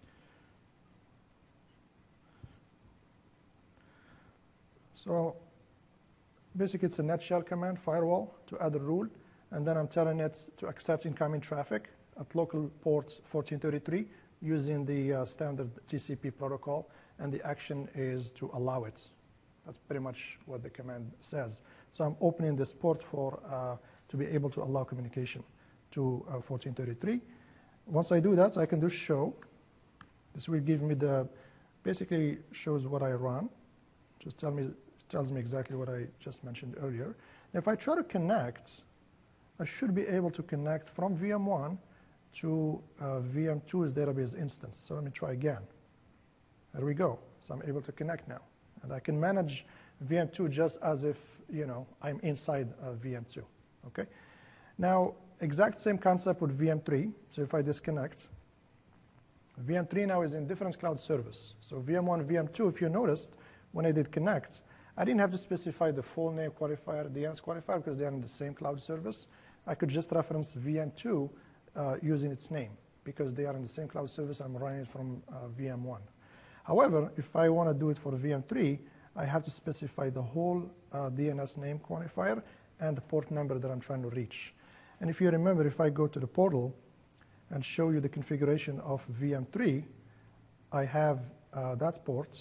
So basically it's a netshell command, firewall, to add a rule, and then I'm telling it to accept incoming traffic at local port 1433 using the standard TCP protocol, and the action is to allow it. That's pretty much what the command says. So I'm opening this port for to be able to allow communication to 1433. Once I do that, I can do show. This will give me basically shows what I run. Just tells me exactly what I just mentioned earlier. If I try to connect, I should be able to connect from VM1 to VM2's database instance. So let me try again. There we go. So I'm able to connect now. And I can manage VM2 just as if, I'm inside VM2. Okay? Now, exact same concept with VM3. So if I disconnect, VM3 now is in different cloud service. So VM1, VM2, if you noticed, when I did connect, I didn't have to specify the full name qualifier, DNS qualifier, because they're in the same cloud service. I could just reference VM2 using its name, because they are in the same cloud service. I'm running it from VM1. However, if I want to do it for VM3, I have to specify the whole DNS name qualifier and the port number that I'm trying to reach. And if you remember, if I go to the portal and show you the configuration of VM3, I have that port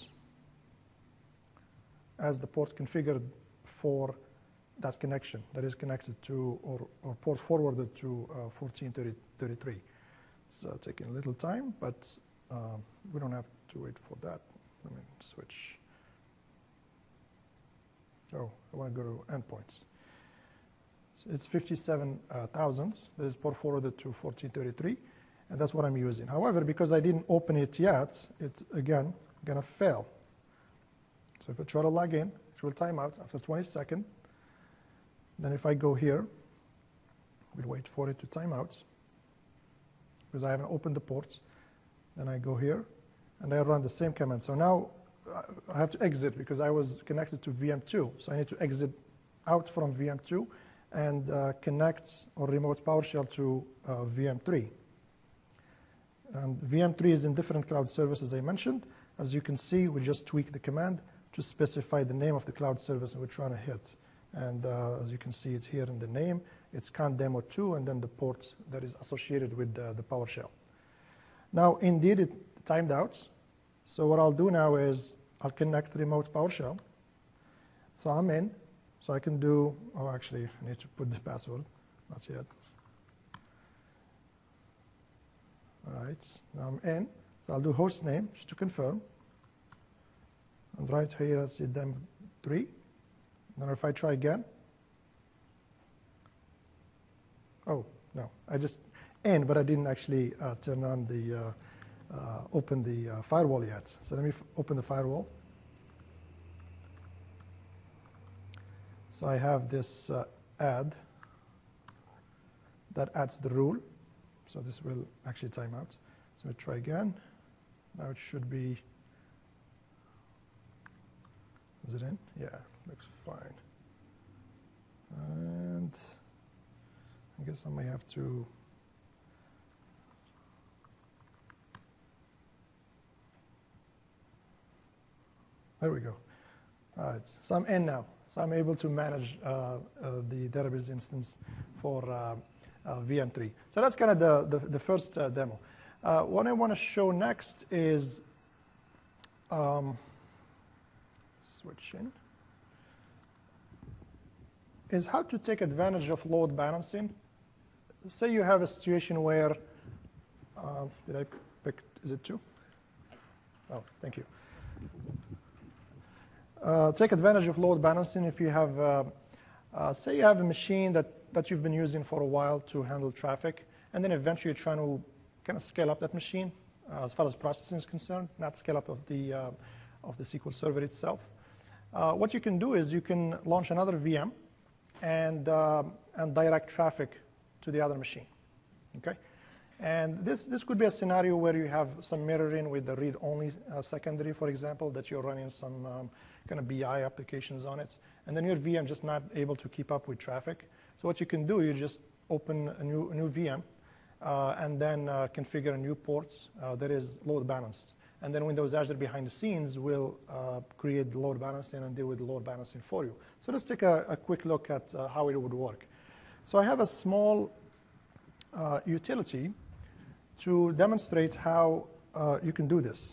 as the port configured for that connection that is connected to or port forwarded to 1433. It's taking a little time, but we don't have to wait for that. Let me switch. Oh, I want to go to endpoints. So it's 57,000 that is port forwarded to 1433, and that's what I'm using. However, because I didn't open it yet, it's again going to fail. So if I try to log in, it will time out after 20 seconds. Then if I go here, we'll wait for it to time out because I haven't opened the ports. Then I go here, and I run the same command. So now I have to exit because I was connected to VM2. So I need to exit out from VM2 and connect or remote PowerShell to VM3. And VM3 is in different cloud service, as I mentioned. As you can see, we just tweak the command to specify the name of the cloud service we're trying to hit. And as you can see it here in the name, it's ConDemo2 and then the port that is associated with the PowerShell. Now, indeed, it timed out. So what I'll do now is I'll connect remote PowerShell. So I'm in. So I can do, oh, actually, I need to put the password. Not yet. All right, now I'm in. So I'll do host name just to confirm. And right here, I see dem3. Then if I try again, oh, no, I just in, but I didn't actually turn on the, open the firewall yet. So let me open the firewall. So I have this add that adds the rule. So this will actually time out. So we try again. Now it should be, is it in? Yeah, looks fine. And I guess I may have to there we go. All right, so I'm in now. So I'm able to manage the database instance for VM3. So that's kind of the first demo. What I want to show next is switching. Is how to take advantage of load balancing. Say you have a situation where, did I pick, is it 2? Oh, thank you. Take advantage of load balancing if you have, say you have a machine that you've been using for a while to handle traffic, and then eventually you're trying to kind of scale up that machine as far as processing is concerned, not scale up of the SQL Server itself. What you can do is you can launch another VM and direct traffic to the other machine. Okay? And this could be a scenario where you have some mirroring with the read-only secondary, for example, that you're running some kind of BI applications on it. And then your VM just not able to keep up with traffic. So what you can do, you just open a new VM and then configure a new port that is load balanced. And then Windows Azure behind the scenes will create the load balancing and deal with the load balancing for you. So let's take a quick look at how it would work. So I have a small utility to demonstrate how you can do this.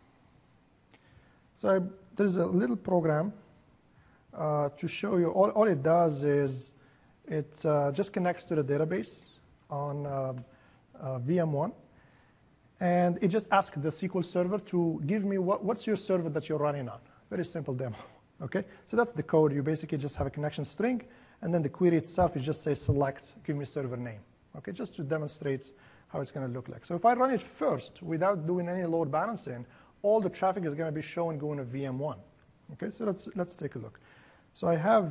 So there's a little program to show you. All it does is it just connects to the database on VM1. And it just asks the SQL Server to give me what's your server that you're running on. Very simple demo. Okay? So that's the code. You basically just have a connection string. And then the query itself is just say select, give me server name. Okay? Just to demonstrate how it's going to look like. So if I run it first without doing any load balancing, all the traffic is going to be shown going to VM1. Okay, so let's take a look. So I have,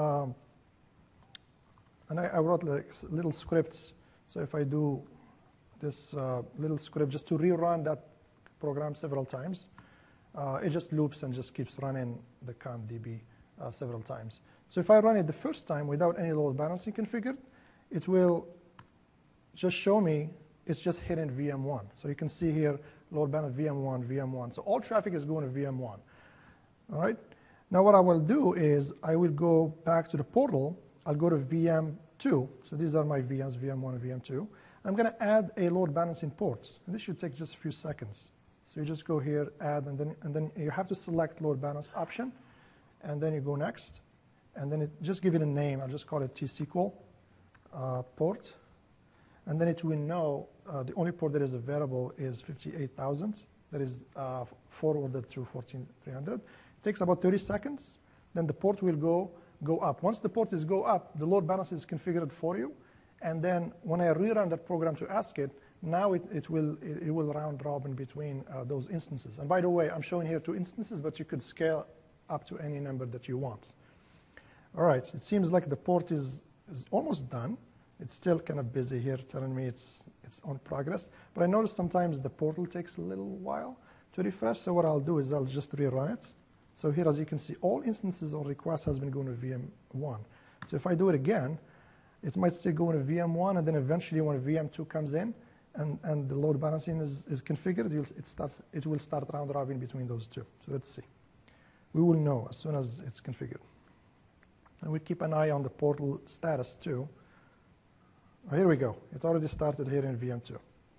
and I wrote like little scripts. So if I do this little script just to rerun that program several times, it just loops and just keeps running the ConDB several times. So if I run it the first time without any load balancing configured, it will just show me it's just hitting VM1. So you can see here, load balance VM1, VM1. So all traffic is going to VM1. All right? Now what I will do is I will go back to the portal. I'll go to VM2. So these are my VMs, VM1 and VM2. I'm going to add a load balancing port. And this should take just a few seconds. So you just go here, add, and then you have to select load balanced option. And then you go next. And then just give it a name. I'll just call it T-SQL port. And then it will know the only port that is available is 58,000. That is forwarded to 14,300. It takes about 30 seconds. Then the port will go up. Once the port is go up, the load balance is configured for you. And then when I rerun that program to ask it, now it will round robin between those instances. And by the way, I'm showing here 2 instances, but you could scale up to any number that you want. All right, it seems like the port is almost done. It's still kind of busy here, telling me it's on progress. But I notice sometimes the portal takes a little while to refresh. So what I'll do is I'll just rerun it. So here, as you can see, all instances or requests has been going to VM1. So if I do it again, it might still go into VM1, and then eventually when VM2 comes in and the load balancing is configured, it will start round robin between those two. So let's see. We will know as soon as it's configured. And we keep an eye on the portal status too. Oh, here we go. It already started here in VM2.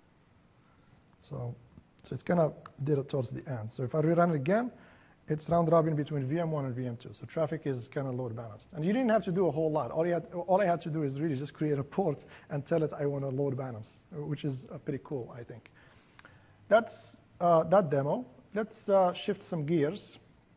So it's kind of did it towards the end. So if I rerun it again, it's round robin between VM1 and VM2. So traffic is kind of load balanced. And you didn't have to do a whole lot. All I had to do is really just create a port and tell it I want to load balance, which is pretty cool, I think. That's that demo. Let's shift some gears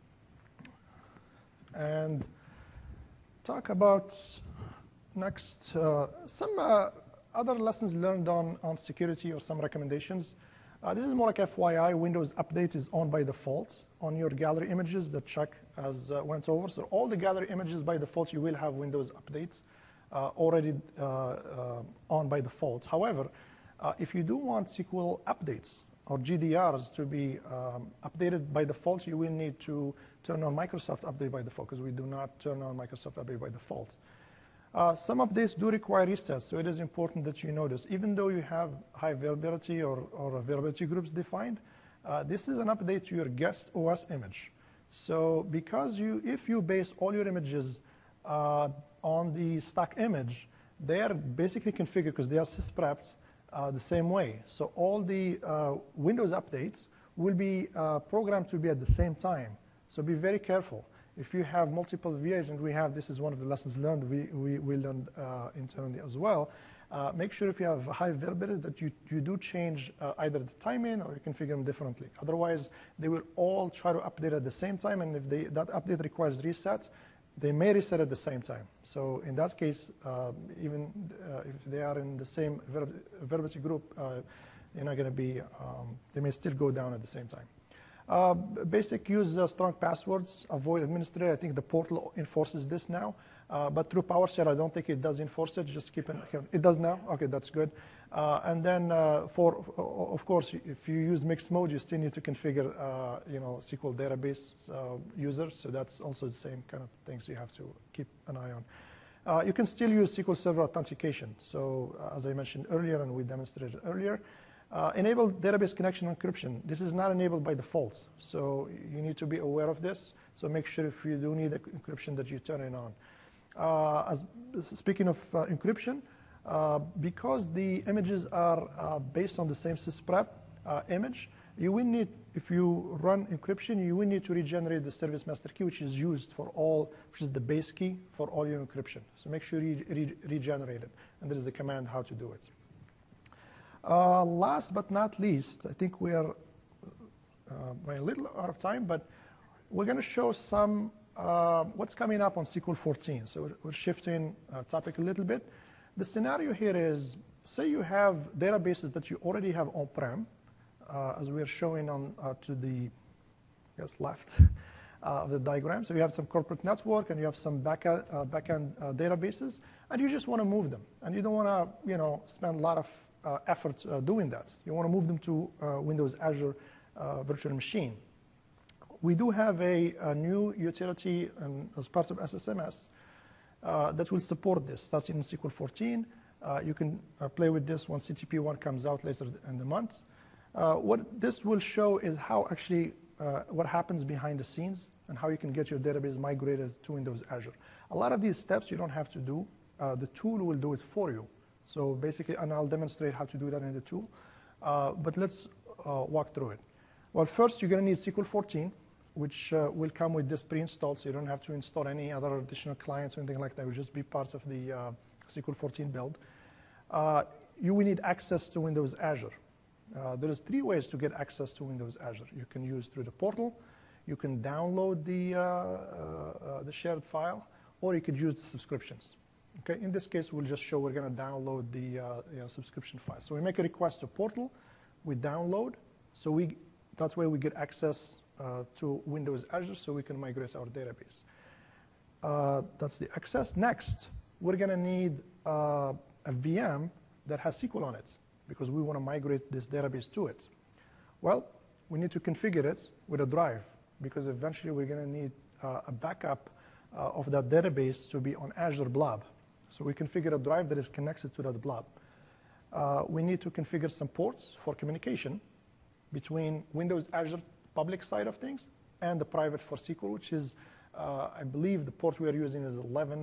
and talk about next some other lessons learned on security or some recommendations. This is more like FYI. Windows Update is on by default on your gallery images that Chuck has went over. So all the gallery images by default, you will have Windows Updates already on by default. However, if you do want SQL updates or GDRs to be updated by default, you will need to turn on Microsoft Update by default, because we do not turn on Microsoft Update by default. Some updates do require resets, so it is important that you know this. Even though you have high availability or availability groups defined, this is an update to your guest OS image. So because if you base all your images on the stock image, they are basically configured because they are sysprepped the same way. So all the Windows updates will be programmed to be at the same time. So be very careful. If you have multiple VAs, and this is one of the lessons learned, we learned internally as well, make sure if you have high availability that you do change either the timing or you configure them differently. Otherwise, they will all try to update at the same time, and if that update requires reset, they may reset at the same time. So in that case, even if they are in the same availability group, you're not going to be, they may still go down at the same time. Basic, use strong passwords, avoid administrator. I think the portal enforces this now. But through PowerShell, I don't think it does enforce it. Just keep it does now? Okay, that's good. And then, of course, if you use mixed mode, you still need to configure, SQL database user. So that's also the same kind of things you have to keep an eye on. You can still use SQL Server authentication. So as I mentioned earlier, and we demonstrated earlier, enable database connection encryption. This is not enabled by default. So you need to be aware of this. So make sure if you do need encryption that you turn it on. Speaking of encryption, because the images are based on the same sysprep image, you will need, if you run encryption, you will need to regenerate the service master key, which is used for all, which is the base key for all your encryption. So make sure you regenerate it. And there is the command how to do it. Last but not least, I think we are running a little out of time, but we're going to show some what's coming up on SQL 14. So we're shifting topic a little bit. The scenario here is, say you have databases that you already have on-prem, as we're showing on to the left of the diagram. So you have some corporate network, and you have some backend databases, and you just want to move them. And you don't want to spend a lot of effort doing that. You want to move them to Windows Azure virtual machine. We do have a new utility as part of SSMS that will support this, starting in SQL 14. You can play with this once CTP1 comes out later in the month. What this will show is how actually what happens behind the scenes and how you can get your database migrated to Windows Azure. A lot of these steps you don't have to do. The tool will do it for you. So basically, and I'll demonstrate how to do that in the tool. But let's walk through it. Well, first, you're going to need SQL 14, which will come with this pre-installed, so you don't have to install any other additional clients or anything like that. It will just be part of the SQL 14 build. You will need access to Windows Azure. There is 3 ways to get access to Windows Azure. You can use through the portal, you can download the shared file, or you could use the subscriptions. Okay, in this case, we'll just show we're going to download the subscription file. So we make a request to portal, we download, so that's where we get access to Windows Azure so we can migrate our database. That's the access. Next, we're going to need a VM that has SQL on it because we want to migrate this database to it. Well, we need to configure it with a drive because eventually we're going to need a backup of that database to be on Azure Blob. So we configure a drive that is connected to that blob. We need to configure some ports for communication between Windows Azure public side of things and the private for SQL, which is, I believe the port we are using is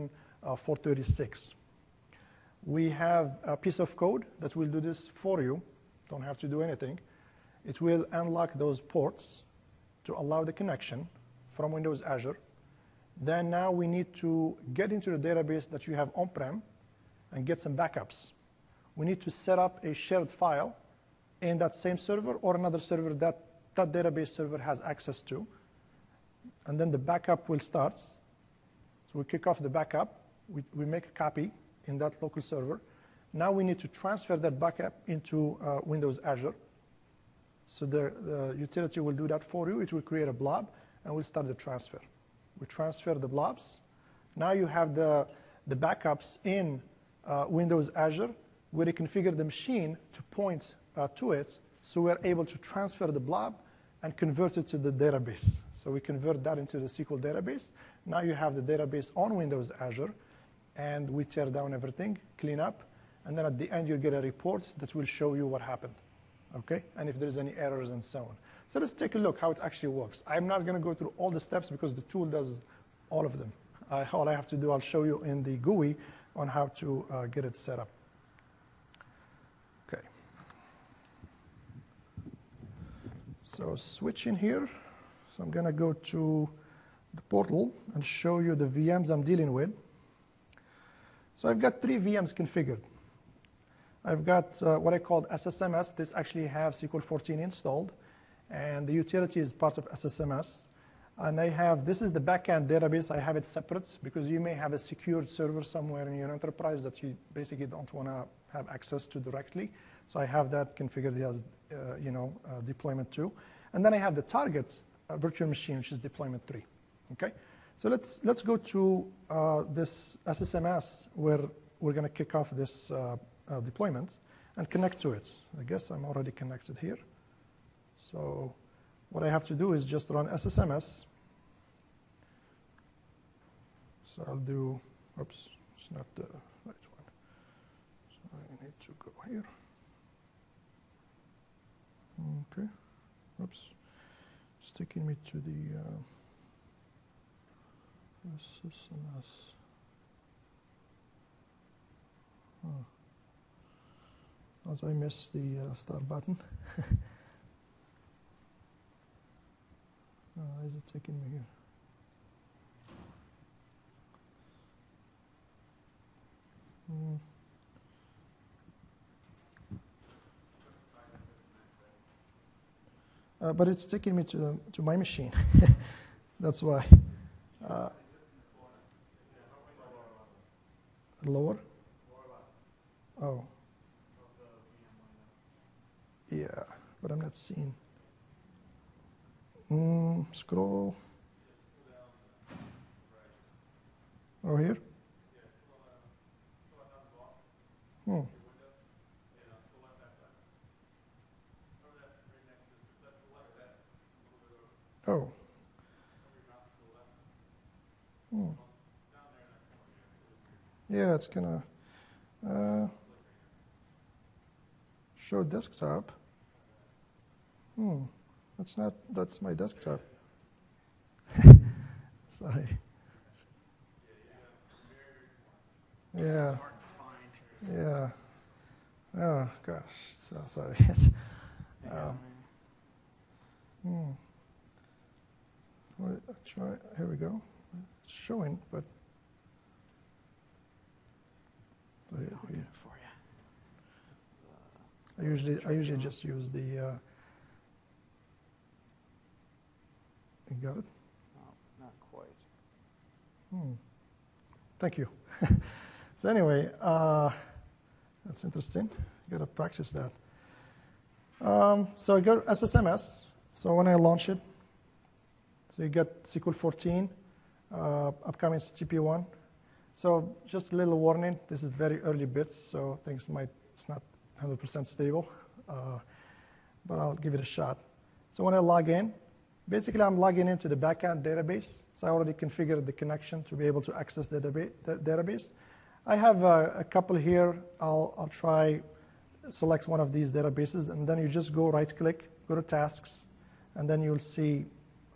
11.436. We have a piece of code that will do this for you. Don't have to do anything. It will unlock those ports to allow the connection from Windows Azure. Then now we need to get into the database that you have on-prem and get some backups. We need to set up a shared file in that same server or another server that that database server has access to. And then the backup will start. So we kick off the backup. We make a copy in that local server. Now we need to transfer that backup into Windows Azure. So the utility will do that for you. It will create a blob, and we'll start the transfer. We transfer the blobs. Now you have the backups in Windows Azure. We reconfigure the machine to point to it, so we're able to transfer the blob and convert it to the database. So we convert that into the SQL database. Now you have the database on Windows Azure, and we tear down everything, clean up, and then at the end you get a report that will show you what happened, okay? And if there's any errors and so on. So let's take a look how it actually works. I'm not going to go through all the steps because the tool does all of them. All I have to do, I'll show you in the GUI on how to get it set up. Okay. So switching here. So I'm going to go to the portal and show you the VMs I'm dealing with. So I've got 3 VMs configured. I've got what I called SSMS. This actually have SQL 14 installed. And the utility is part of SSMS. And I have, this is the backend database. I have it separate because you may have a secured server somewhere in your enterprise that you basically don't want to have access to directly. So I have that configured as deployment 2. And then I have the target virtual machine, which is deployment 3. Okay? So let's go to this SSMS where we're going to kick off this deployment. and connect to it. I guess I'm already connected here. So what I have to do is just run SSMS. So I'll do, oops, it's not the right one. So I need to go here. Okay, oops. It's taking me to the SSMS. As I miss the start button. Why is it taking me here? But it's taking me to my machine. That's why. Lower? Oh. Yeah, but I'm not seeing. Scroll. Oh, here? Oh. Yeah, it's gonna show desktop. That's my desktop. Sorry. Yeah. Yeah. Oh gosh. So sorry. Well, try. Here we go. It's showing, but. I'll get it for you. I usually just use the. You got it? No, not quite. Thank you. So anyway, that's interesting. You got to practice that. So I got SSMS. So when I launch it, so you get SQL 14, upcoming TP1. So just a little warning. This is very early bits, so it's not 100% stable, but I'll give it a shot. So when I log in, basically I'm logging into the backend database. So I already configured the connection to be able to access the database. I have a couple here. I'll try select one of these databases, and then you just go right-click, go to tasks, and then you'll see.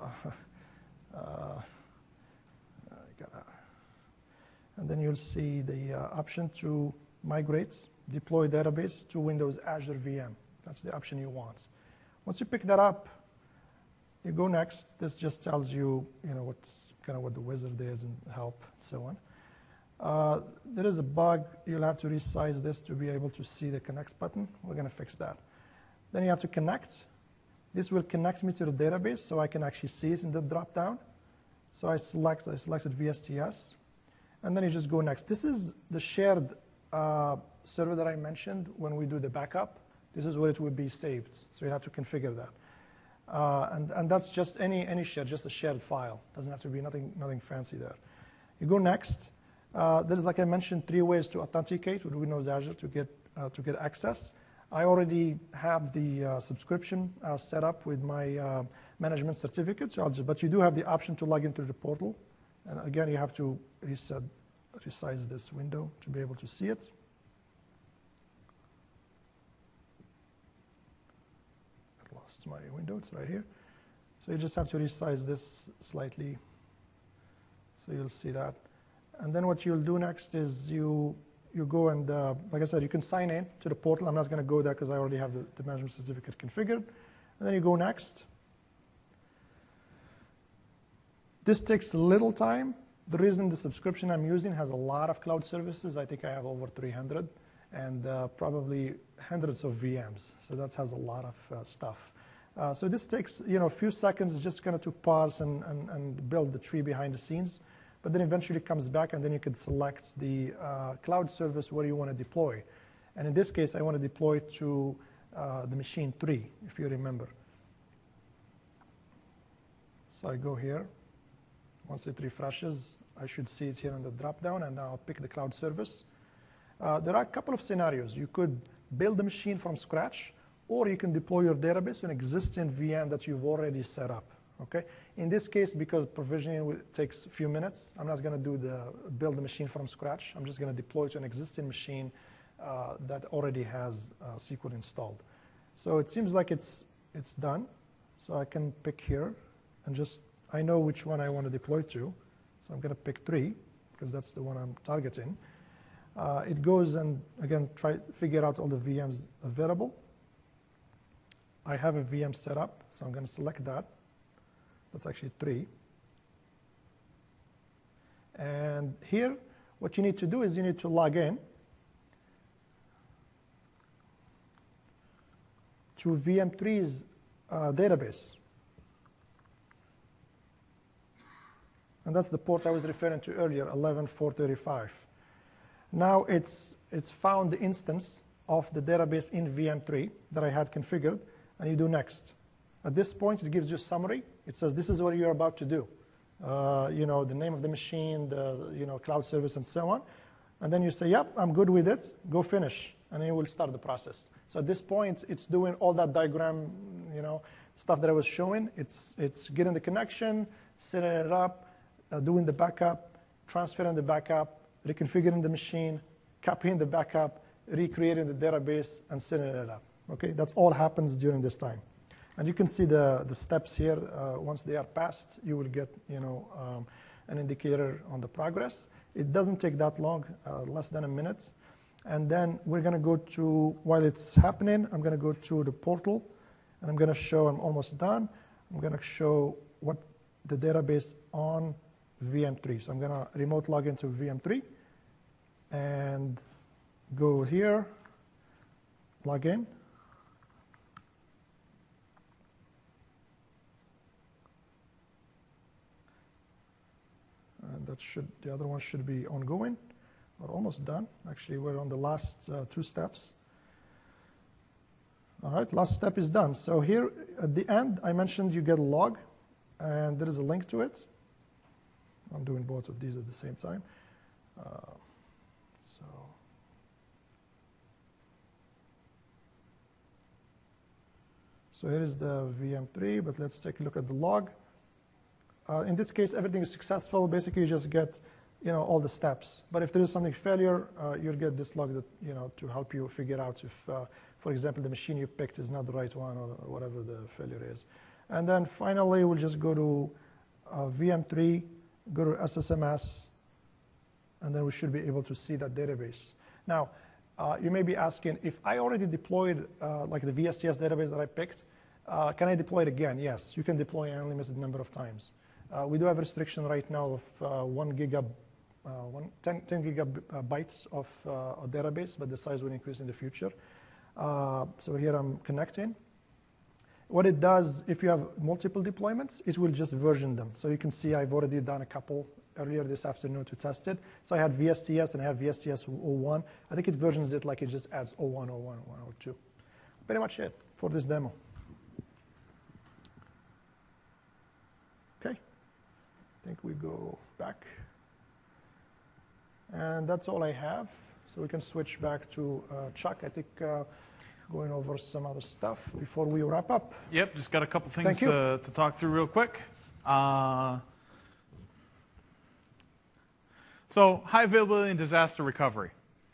And then you'll see the option to migrate, deploy database to Windows Azure VM. That's the option you want. Once you pick that up, you go next. This just tells you, what the wizard is and help, and so on. There is a bug. You'll have to resize this to be able to see the connect button. We're going to fix that. Then you have to connect. This will connect me to the database, so I can actually see it in the drop-down. So I selected VSTS. And then you just go next. This is the shared server that I mentioned when we do the backup. This is where it will be saved. So you have to configure that. And that's just any shared, just a shared file. Doesn't have to be nothing fancy there. You go next. There's, like I mentioned, 3 ways to authenticate with Windows Azure to get access. I already have the subscription set up with my management certificate. But you do have the option to log into the portal. And again, you have to resize this window to be able to see it. I lost my window. It's right here. So you just have to resize this slightly. So you'll see that. And then what you'll do next is you go and, like I said, you can sign in to the portal. I'm not going to go there because I already have the management certificate configured. And then you go next. This takes a little time. The reason the subscription I'm using has a lot of cloud services. I think I have over 300 and probably hundreds of VMs. So that has a lot of stuff. So this takes a few seconds just kind of to parse and build the tree behind the scenes. But then eventually it comes back, and then you can select the cloud service where you want to deploy. And in this case, I want to deploy to the machine 3, if you remember. So I go here. Once it refreshes, I should see it here in the drop-down, and I'll pick the cloud service. There are a couple of scenarios. You could build a machine from scratch, or you can deploy your database to an existing VM that you've already set up. Okay? In this case, because provisioning takes a few minutes, I'm not going to do the build the machine from scratch. I'm just going to deploy to an existing machine that already has SQL installed. So it seems like it's done. So I can pick here and just, I know which one I want to deploy to. So I'm going to pick 3 because that's the one I'm targeting. It goes and, again, try to figure out all the VMs available. I have a VM set up, so I'm going to select that. That's actually 3. And here, what you need to do is you need to log in to VM3's database. And that's the port I was referring to earlier, 11435. Now it's found the instance of the database in VM3 that I had configured, and you do next. At this point, it gives you a summary. It says this is what you're about to do. The name of the machine, the cloud service, and so on. And then you say, yep, I'm good with it. Go finish, and then you will start the process. So at this point, it's doing all that diagram, stuff that I was showing. It's getting the connection, setting it up, doing the backup, transferring the backup, reconfiguring the machine, copying the backup, recreating the database, and setting it up. Okay, that's all happens during this time. And you can see the steps here. Once they are passed, you will get an indicator on the progress. It doesn't take that long, less than a minute. And then we're going to go to, while it's happening, I'm going to go to the portal, and I'm going to show I'm almost done. I'm going to show what the database on VM3. So I'm going to remote log into VM3 and go here, log in. And the other one should be ongoing. We're almost done. Actually, we're on the last 2 steps. All right, last step is done. So here at the end, I mentioned you get a log, and there is a link to it. I'm doing both of these at the same time. So here is the VM3, but let's take a look at the log. In this case, everything is successful. Basically, you just get all the steps. But if there is something failure, you'll get this log that, to help you figure out if, for example, the machine you picked is not the right one or whatever the failure is. And then finally, we'll just go to VM3, go to SSMS, and then we should be able to see that database. Now, you may be asking, if I already deployed like the VSTS database that I picked, can I deploy it again? Yes, you can deploy an unlimited number of times. We do have a restriction right now of 10 gigabytes of a database, but the size will increase in the future. So here I'm connecting. What it does, if you have multiple deployments, it will just version them. So you can see I've already done a couple earlier this afternoon to test it. So I had VSTS and I have VSTS 01. I think it versions it like it just adds 01, 01, 102. Pretty much it for this demo. Okay, I think we go back. And that's all I have. So we can switch back to Chuck. I think going over some other stuff before we wrap up. Yep, just got a couple things to talk through real quick. So high availability and disaster recovery.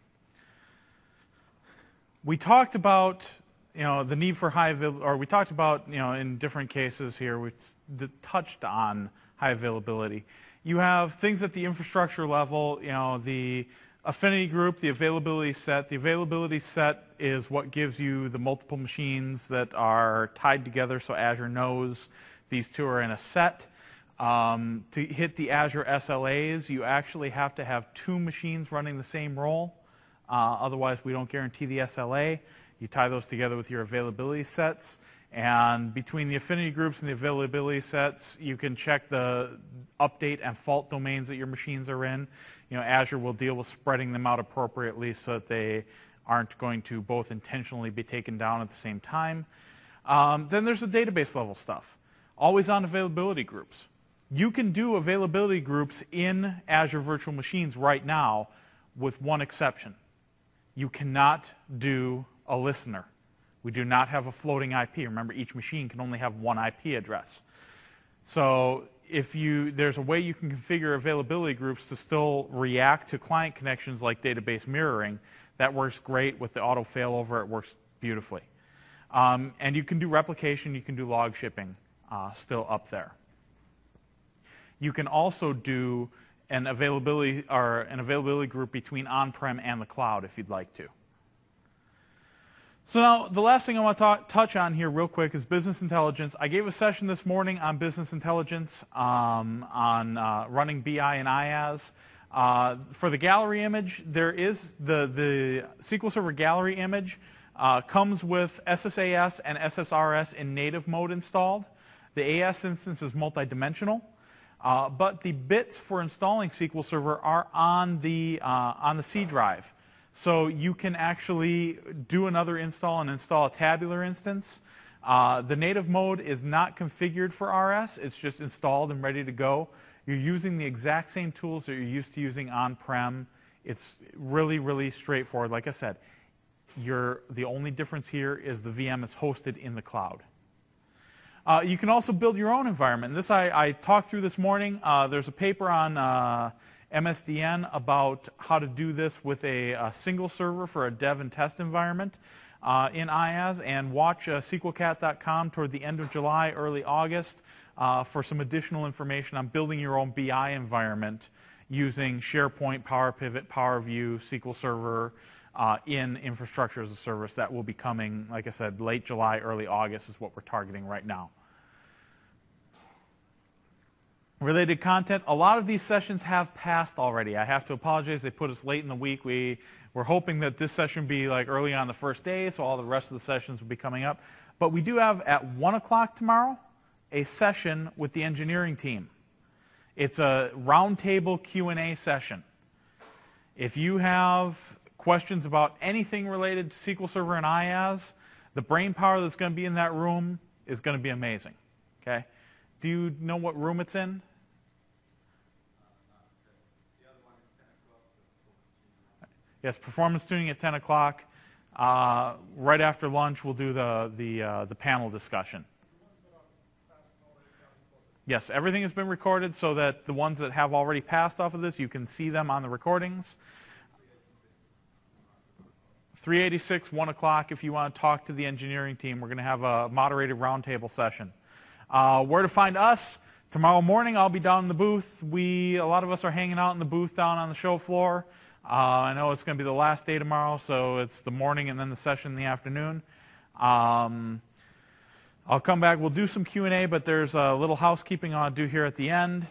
We talked about the need for high availability, or we talked about in different cases here, we touched on high availability. You have things at the infrastructure level, the affinity group, the availability set. The availability set is what gives you the multiple machines that are tied together so Azure knows these two are in a set. To hit the Azure SLAs, you actually have to have 2 machines running the same role. Otherwise, we don't guarantee the SLA. You tie those together with your availability sets. And between the affinity groups and the availability sets, you can check the update and fault domains that your machines are in. Azure will deal with spreading them out appropriately so that they aren't going to both intentionally be taken down at the same time. Then there's the database level stuff. Always on availability groups. You can do availability groups in Azure Virtual Machines right now with one exception. You cannot do a listener. We do not have a floating IP. Remember, each machine can only have one IP address. So there's a way you can configure availability groups to still react to client connections like database mirroring. That works great with the auto failover. It works beautifully. And you can do replication. You can do log shipping still up there. You can also do an availability group between on-prem and the cloud if you'd like to. So now the last thing I want to touch on here real quick is business intelligence. I gave a session this morning on business intelligence, on running BI and IaaS. For the gallery image, there is the SQL Server gallery image comes with SSAS and SSRS in native mode installed. The AS instance is multidimensional. But the bits for installing SQL Server are on the C drive. So you can actually do another install and install a tabular instance. The native mode is not configured for RS. It's just installed and ready to go. You're using the exact same tools that you're used to using on-prem. It's really, really straightforward. Like I said, the only difference here is the VM is hosted in the cloud. You can also build your own environment. This I talked through this morning. There's a paper on MSDN about how to do this with a single server for a dev and test environment in IaaS, and watch SQLcat.com toward the end of July, early August for some additional information on building your own BI environment using SharePoint, PowerPivot, PowerView, SQL Server in infrastructure as a service. That will be coming, like I said, late July, early August is what we're targeting right now. Related content, a lot of these sessions have passed already. I have to apologize, they put us late in the week. We were hoping that this session would be like early on the first day, so all the rest of the sessions will be coming up. But we do have at 1 o'clock tomorrow a session with the engineering team. It's a roundtable Q&A session. If you have questions about anything related to SQL Server and IaaS, the brain power that's going to be in that room is going to be amazing. Okay? Do you know what room it's in? Yes, performance tuning at 10 o'clock. Right after lunch, we'll do the panel discussion. Yes, everything has been recorded so that the ones that have already passed off of this, you can see them on the recordings. 386, 1 o'clock, if you want to talk to the engineering team. We're going to have a moderated roundtable session. Where to find us? Tomorrow morning, I'll be down in the booth. A lot of us are hanging out in the booth down on the show floor. I know it's going to be the last day tomorrow, so it's the morning and then the session in the afternoon. I'll come back. We'll do some Q&A, but there's a little housekeeping I'll do here at the end.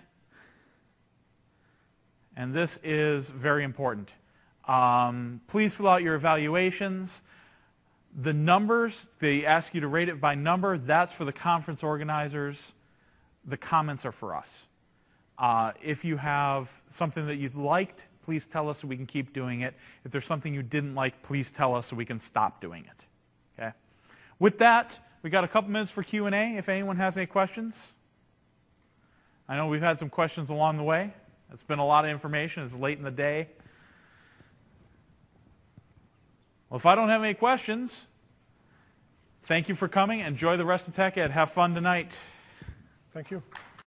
And this is very important. Please fill out your evaluations. The numbers, they ask you to rate it by number. That's for the conference organizers. The comments are for us. If you have something that you liked, please tell us so we can keep doing it. If there's something you didn't like, please tell us so we can stop doing it. Okay? With that, we got a couple minutes for Q&A if anyone has any questions. I know we've had some questions along the way. It's been a lot of information. It's late in the day. Well, if I don't have any questions, thank you for coming. Enjoy the rest of Tech Ed. Have fun tonight. Thank you.